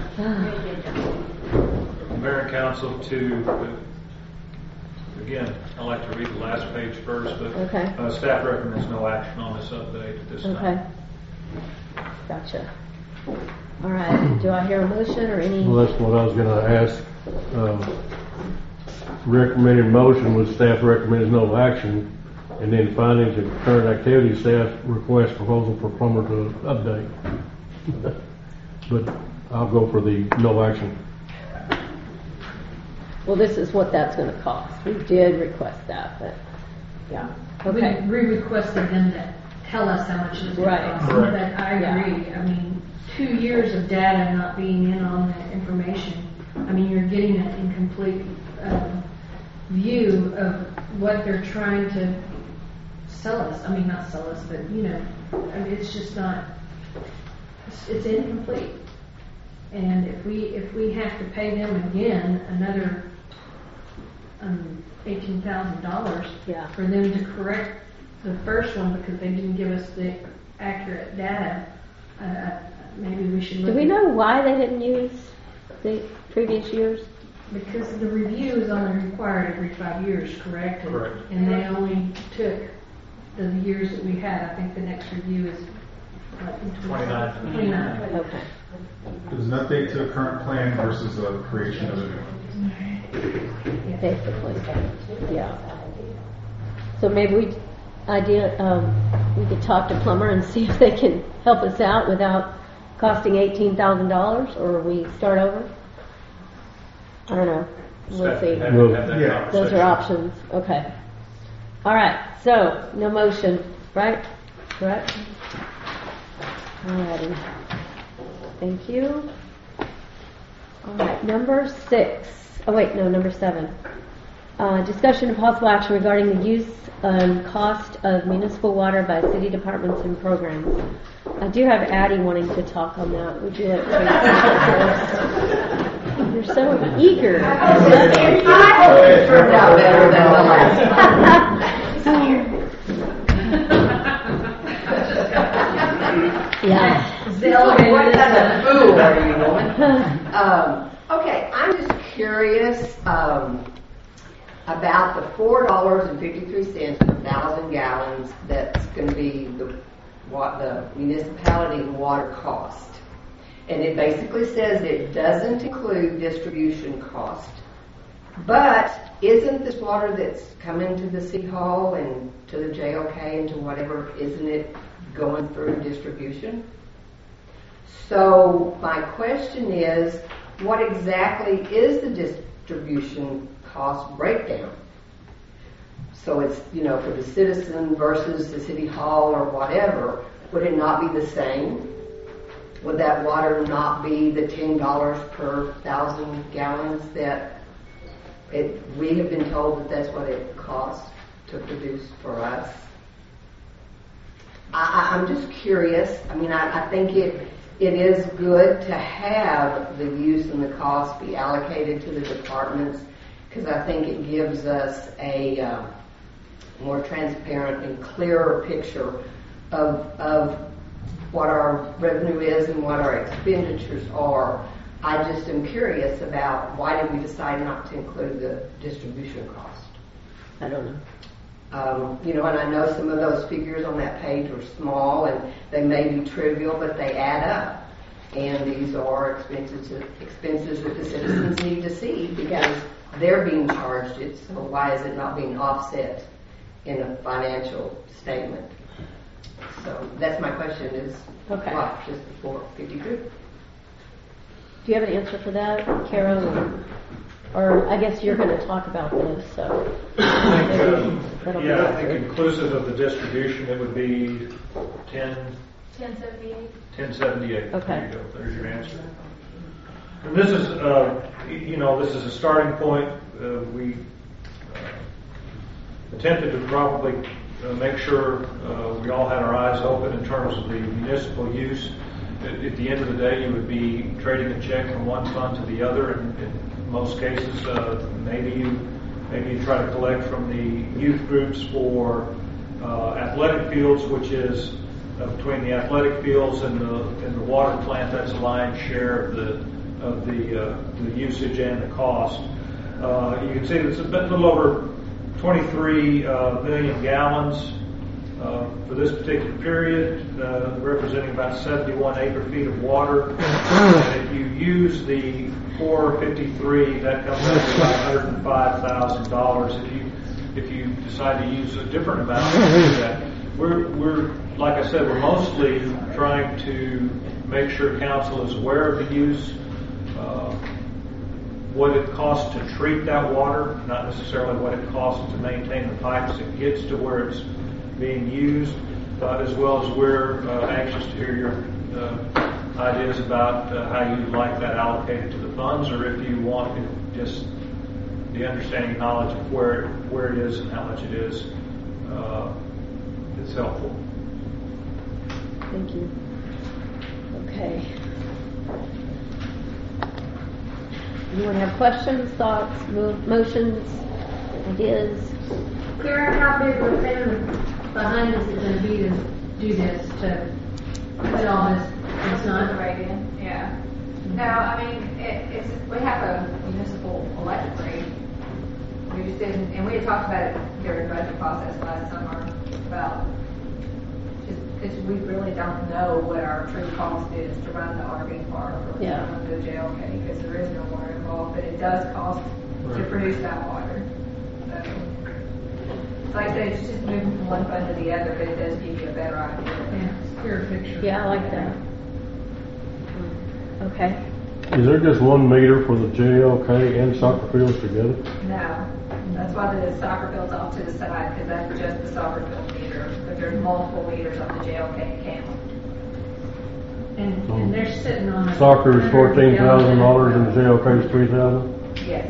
Mayor and Council, to, uh, again, I'd like to read the last page first, but okay. uh, staff recommends no action on this update at this okay. time. Okay. Gotcha. All right. Do I hear a motion or any? Well, that's what I was going to ask. Um, recommended motion was staff recommends no action, and then findings and current activity, staff request proposal for Plummer to update. But I'll go for the no action. Well, this is what that's going to cost. We did request that, but yeah. Okay. We, we requested them to tell us how much it was going right. to cost. Correct. But I agree. Yeah. I mean, two years of data not being in on that information, I mean, you're getting an incomplete um, view of what they're trying to sell us. I mean, not sell us, but, you know, I mean, it's just not, it's, it's incomplete. And if we if we have to pay them again another um, eighteen thousand dollars yeah. for them to correct the first one because they didn't give us the accurate data, uh, maybe we should look Do we at know why they didn't use the previous years? Because the review is only required every five years, correct? And, correct. And they only took the years that we had. I think the next review is like twenty-nine. twenty-nine. Okay. There's an update to a current plan versus a creation of a new one. Basically, yeah. So maybe we idea um, we could talk to Plummer and see if they can help us out without costing eighteen thousand dollars, or we start over. I don't know. We'll see. Have, have that Yeah. Those are options. Okay. All right. So no motion, right? Correct. All righty. Thank you. All right, number six. Oh wait, no, number seven. Uh, discussion of possible action regarding the use and cost of municipal water by city departments and programs. I do have Addie wanting to talk on that. Would you like to? You're so eager. I hope it turned out better than the last time. Yeah. What kind of fool are you, woman? Um, okay, I'm just curious um, about the four dollars and fifty-three cents per thousand gallons that's going to be the what the municipality water cost. And it basically says it doesn't include distribution cost. But isn't this water that's coming to the City Hall and to the J O K and to whatever, isn't it going through distribution? So my question is, what exactly is the distribution cost breakdown. So it's, you know, for the citizen versus the city hall or whatever, would it not be the same? Would that water not be the ten dollars per thousand gallons that it, we have been told that that's what it costs to produce for us? I, I'm just curious. I mean, I, I think it it is good to have the use and the cost be allocated to the departments, because I think it gives us a uh, more transparent and clearer picture of of what our revenue is and what our expenditures are. I just am curious about why did we decide not to include the distribution cost? I don't know. Um, you know, and I know some of those figures on that page are small and they may be trivial, but they add up. And these are expenses, expenses that the citizens need to see because they're being charged it. So why is it not being offset in a financial statement? So that's my question is, Okay. what, just before fifty-three? Do you have an answer for that, Carol? Or, or I guess you're going to talk about this, so. I think, maybe um, that'll be yeah, I answered. think inclusive of the distribution, it would be ten, ten seventy-eight. ten seventy-eight. Okay. There you go. There's your answer. And this is, uh, you know, this is a starting point. Uh, we uh, attempted to probably uh, make sure uh, we all had our eyes open in terms of the municipal use. At, at the end of the day, you would be trading a check from one fund to the other. And in most cases, uh, maybe you maybe you try to collect from the youth groups for uh, athletic fields, which is uh, between the athletic fields and the and the water plant. That's the lion's share of the of the uh, the usage and the cost. Uh, you can see that it's a bit, little over twenty-three uh, million gallons uh, for this particular period, uh, representing about seventy-one acre feet of water. And if you use the four fifty-three, that comes up to about one hundred five thousand dollars. If you if you decide to use a different amount, you can do that. We're we're like I said, we're mostly trying to make sure council is aware of the use. Uh, what it costs to treat that water, not necessarily what it costs to maintain the pipes that gets to where it's being used, uh, as well as we're uh, anxious to hear your uh, ideas about uh, how you'd like that allocated to the funds, or if you want just the understanding knowledge of where where it is and how much it is. Uh, it's helpful. Thank you. Okay. Anyone have questions, thoughts, mo- motions, ideas? Karen, how big of a fan behind us is going to be to do this, to put all this, it's not. Right in, yeah. No, I mean, it, it's, we have a municipal electric rate. We just didn't, and we had talked about it during the budget process last summer about just, because we really don't know what our true cost is to run the R V park or Yeah. to run the J L K, because there is no water involved, but it does cost to produce that water. So, like I said, it's just moving from one fund to the other, but it does give you a better idea. Yeah, clear picture. Yeah, I like that. Okay. Is there just one meter for the J L K and soccer fields together? No, that's why the soccer field's off to the side, because that's just the soccer field meter, but there's multiple meters on the J L K account. And, and they're sitting on a. Soccer is fourteen thousand dollars and the J L K is three thousand? Yes.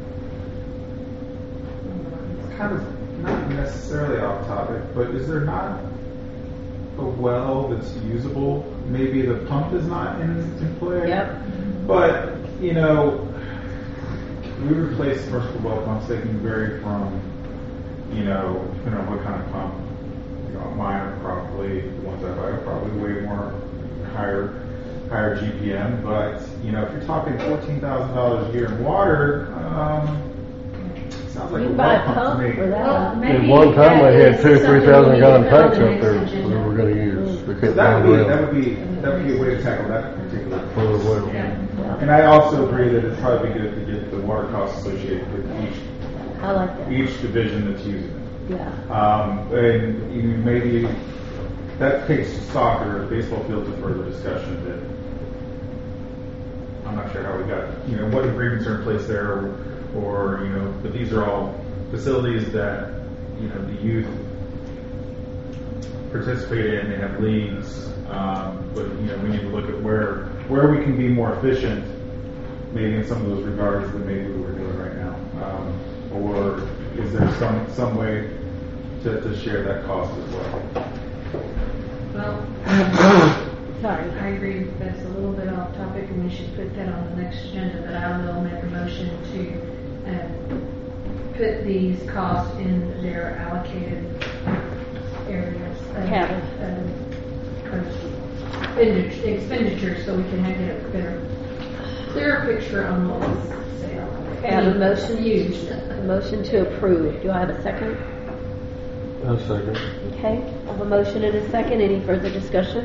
Kind of, not necessarily off topic, but is there not a well that's usable? Maybe the pump is not in, in play? Yep. But, you know, we replace submersible well pumps. They can vary from, you know, depending on what kind of pump. You know, mine are probably, the ones I buy are probably way more higher higher G P M. But, you know, if you're talking fourteen thousand dollars a year in water, um, sounds like You a can buy well a pump pump to me. for that. Well, maybe At one time that they had is two, three something thousand we need gallon to put on tanks the up next there agenda. we were gonna use. They So couldn't that would be, handle that it would be, that would be a way to tackle that particular. for the well. Yeah. And I also agree that it'd probably be good to get the water costs associated with each, I like that. each division that's using it. Yeah. Um, and you maybe, that takes soccer, baseball fields a further discussion that I'm not sure how we got, you know, what agreements are in place there, or, you know, but these are all facilities that, you know, the youth participate in. They have leagues, um, but, you know, we need to look at where, where we can be more efficient, maybe in some of those regards than maybe we're doing right now. Um, or is there some, some way to, to share that cost as well? Well, sorry, I agree that's a little bit off topic and we should put that on the next agenda, but I will make a motion to um, put these costs in their allocated areas of Cabin. um, expenditure- expenditures so we can have a better, clearer picture on what was sale. I have a motion, Used. a motion to approve. Do I have a second? A second. Okay, I have a motion and a second. Any further discussion?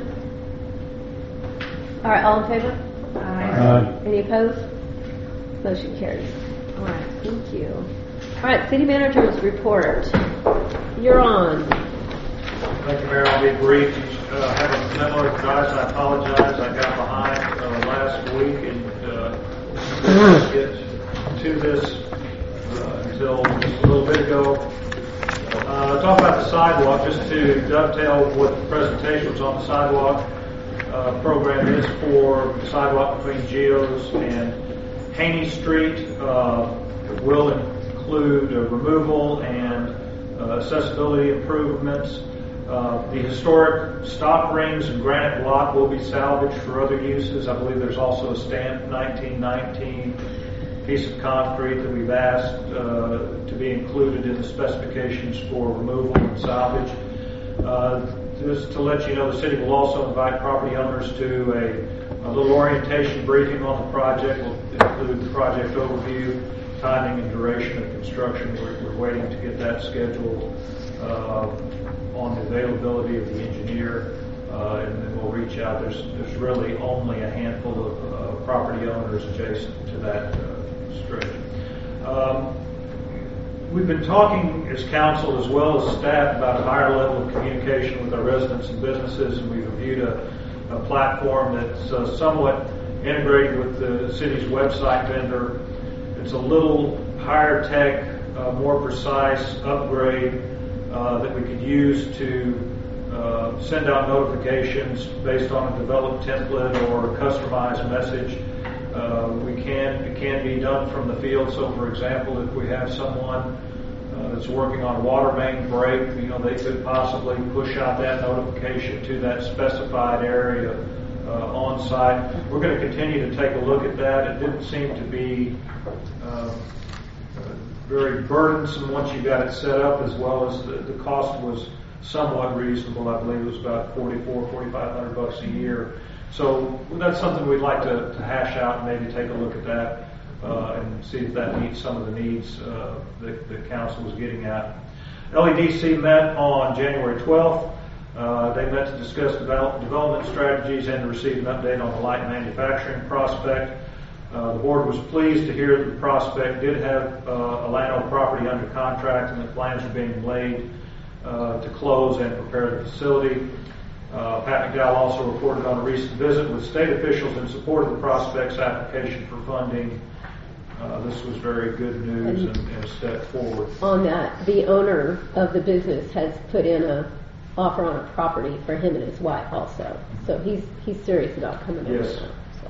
All right, all in favor? Aye. Any opposed? Motion carries. All right, thank you. All right, city manager's report. You're on. Thank you, Mayor. I'll be brief. Uh, I have a memo to guys. I apologize. I got behind uh, last week and uh, didn't get to this uh, until just a little bit ago. Uh, talk about the sidewalk, just to dovetail what the presentation was on the sidewalk. Uh, program is for the sidewalk between Geo's and Haney Street. Uh, will include uh, removal and uh, accessibility improvements. Uh, the historic stop rings and granite block will be salvaged for other uses. I believe there's also a stamped nineteen nineteen piece of concrete that we've asked uh, to be included in the specifications for removal and salvage. Uh, just to let you know, the city will also invite property owners to a, a little orientation briefing on the project. We'll include the project overview, timing and duration of construction. We're, we're waiting to get that scheduled uh, on the availability of the engineer, uh, and then we'll reach out. There's, there's really only a handful of uh, property owners adjacent to that uh, stretch. Um, we've been talking as council as well as staff about a higher level of communication with our residents and businesses, and we've reviewed a, a platform that's uh, somewhat integrated with the city's website vendor. It's a little higher tech, uh, more precise upgrade uh, that we could use to uh, send out notifications based on a developed template or a customized message. Uh, we can, it can be done from the field. So, for example, if we have someone uh, that's working on a water main break, you know, they could possibly push out that notification to that specified area uh, on site. We're going to continue to take a look at that. It didn't seem to be uh, very burdensome once you got it set up, as well as the, the cost was somewhat reasonable. I believe it was about forty-four, forty-five hundred bucks a year. So that's something we'd like to, to hash out and maybe take a look at that uh, and see if that meets some of the needs uh, that the council was getting at. L E D C met on January twelfth. Uh, they met to discuss develop, development strategies and to receive an update on the light manufacturing prospect. Uh, the board was pleased to hear that the prospect did have uh, a Llano property under contract and that plans are being laid uh, to close and prepare the facility. Uh, Pat McDowell also reported on a recent visit with state officials in support of the prospect's application for funding. Uh, this was very good news and, and a step forward. On that, the owner of the business has put in a offer on a property for him and his wife also. So he's he's serious about coming over. Yes. So.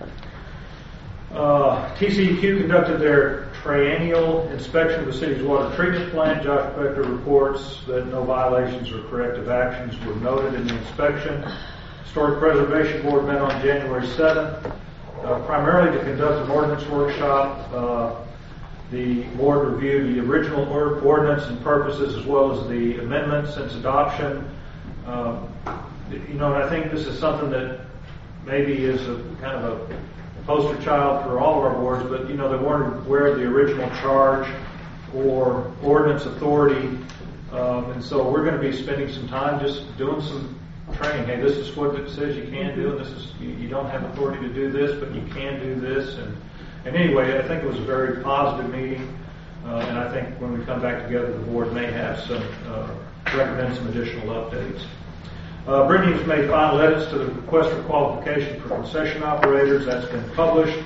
Uh, T C E Q conducted their triennial inspection of the city's water treatment plant. Josh Becker reports that no violations or corrective actions were noted in the inspection. Historic Preservation Board met on January seventh, uh, primarily to conduct an ordinance workshop. Uh, the board reviewed the original or- ordinance and purposes as well as the amendments since adoption. Uh, you know, and I think this is something that maybe is a kind of a poster child for all of our boards, but you know, they weren't aware of the original charge or ordinance authority, um, and so we're going to be spending some time just doing some training. Hey, this is what it says you can do, and this is you, you don't have authority to do this, but you can do this. And and anyway, I think it was a very positive meeting, uh, and I think when we come back together, the board may have some uh, recommend some additional updates. Uh, Brittany has made final edits to the request for qualification for concession operators. That's been published.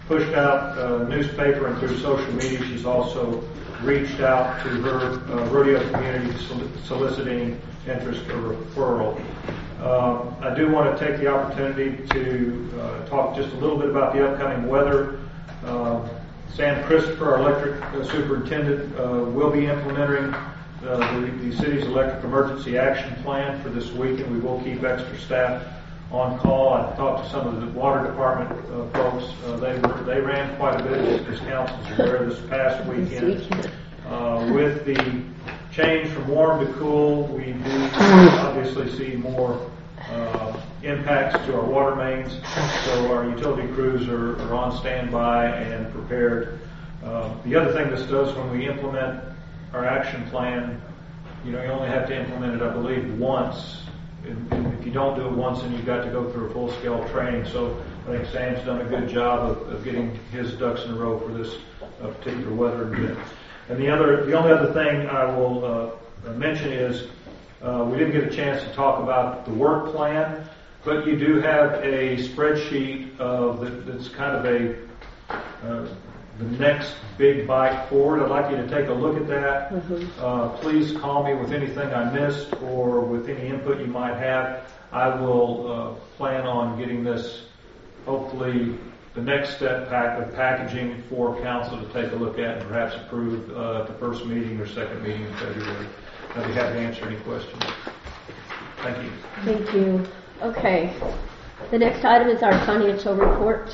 pushed out uh, newspaper and through social media. She's also reached out to her uh, rodeo community soliciting interest or referral. Um, I do want to take the opportunity to uh, talk just a little bit about the upcoming weather. Uh, Sam Christopher, our electric uh, superintendent, uh, will be implementing uh, the, the city's electric emergency action plan for this week, and we will keep extra staff on call. I talked to some of the water department uh, folks. Uh, they were, they ran quite a bit, as, as council's aware, this past weekend. Uh, with the change from warm to cool, we do obviously see more uh, impacts to our water mains. So our utility crews are, are on standby and prepared. Uh, the other thing this does when we implement our action plan, you know, you only have to implement it, I believe, once. And, and if you don't do it once, then you've got to go through a full-scale training. So I think Sam's done a good job of, of getting his ducks in a row for this uh, particular weather event. And the other, the only other thing I will uh, mention is uh, we didn't get a chance to talk about the work plan, but you do have a spreadsheet of the, that's kind of a uh, the next big bite forward. I'd like you to take a look at that. Mm-hmm. Uh, please call me with anything I missed or with any input you might have. I will uh, plan on getting this, hopefully, the next step pack of packaging for council to take a look at and perhaps approve uh, at the first meeting or second meeting in February. I'd be happy to answer any questions. Thank you. Thank you. Okay. The next item is our financial report.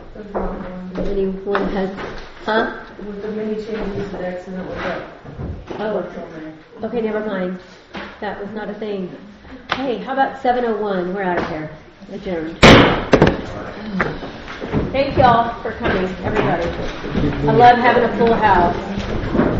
Anyone has, huh? With the many changes that accident was up. Oh, okay, never mind. That was not a thing. Hey, how about seven oh one? We're out of here. Adjourned. Thank y'all for coming, everybody. I love having a full house.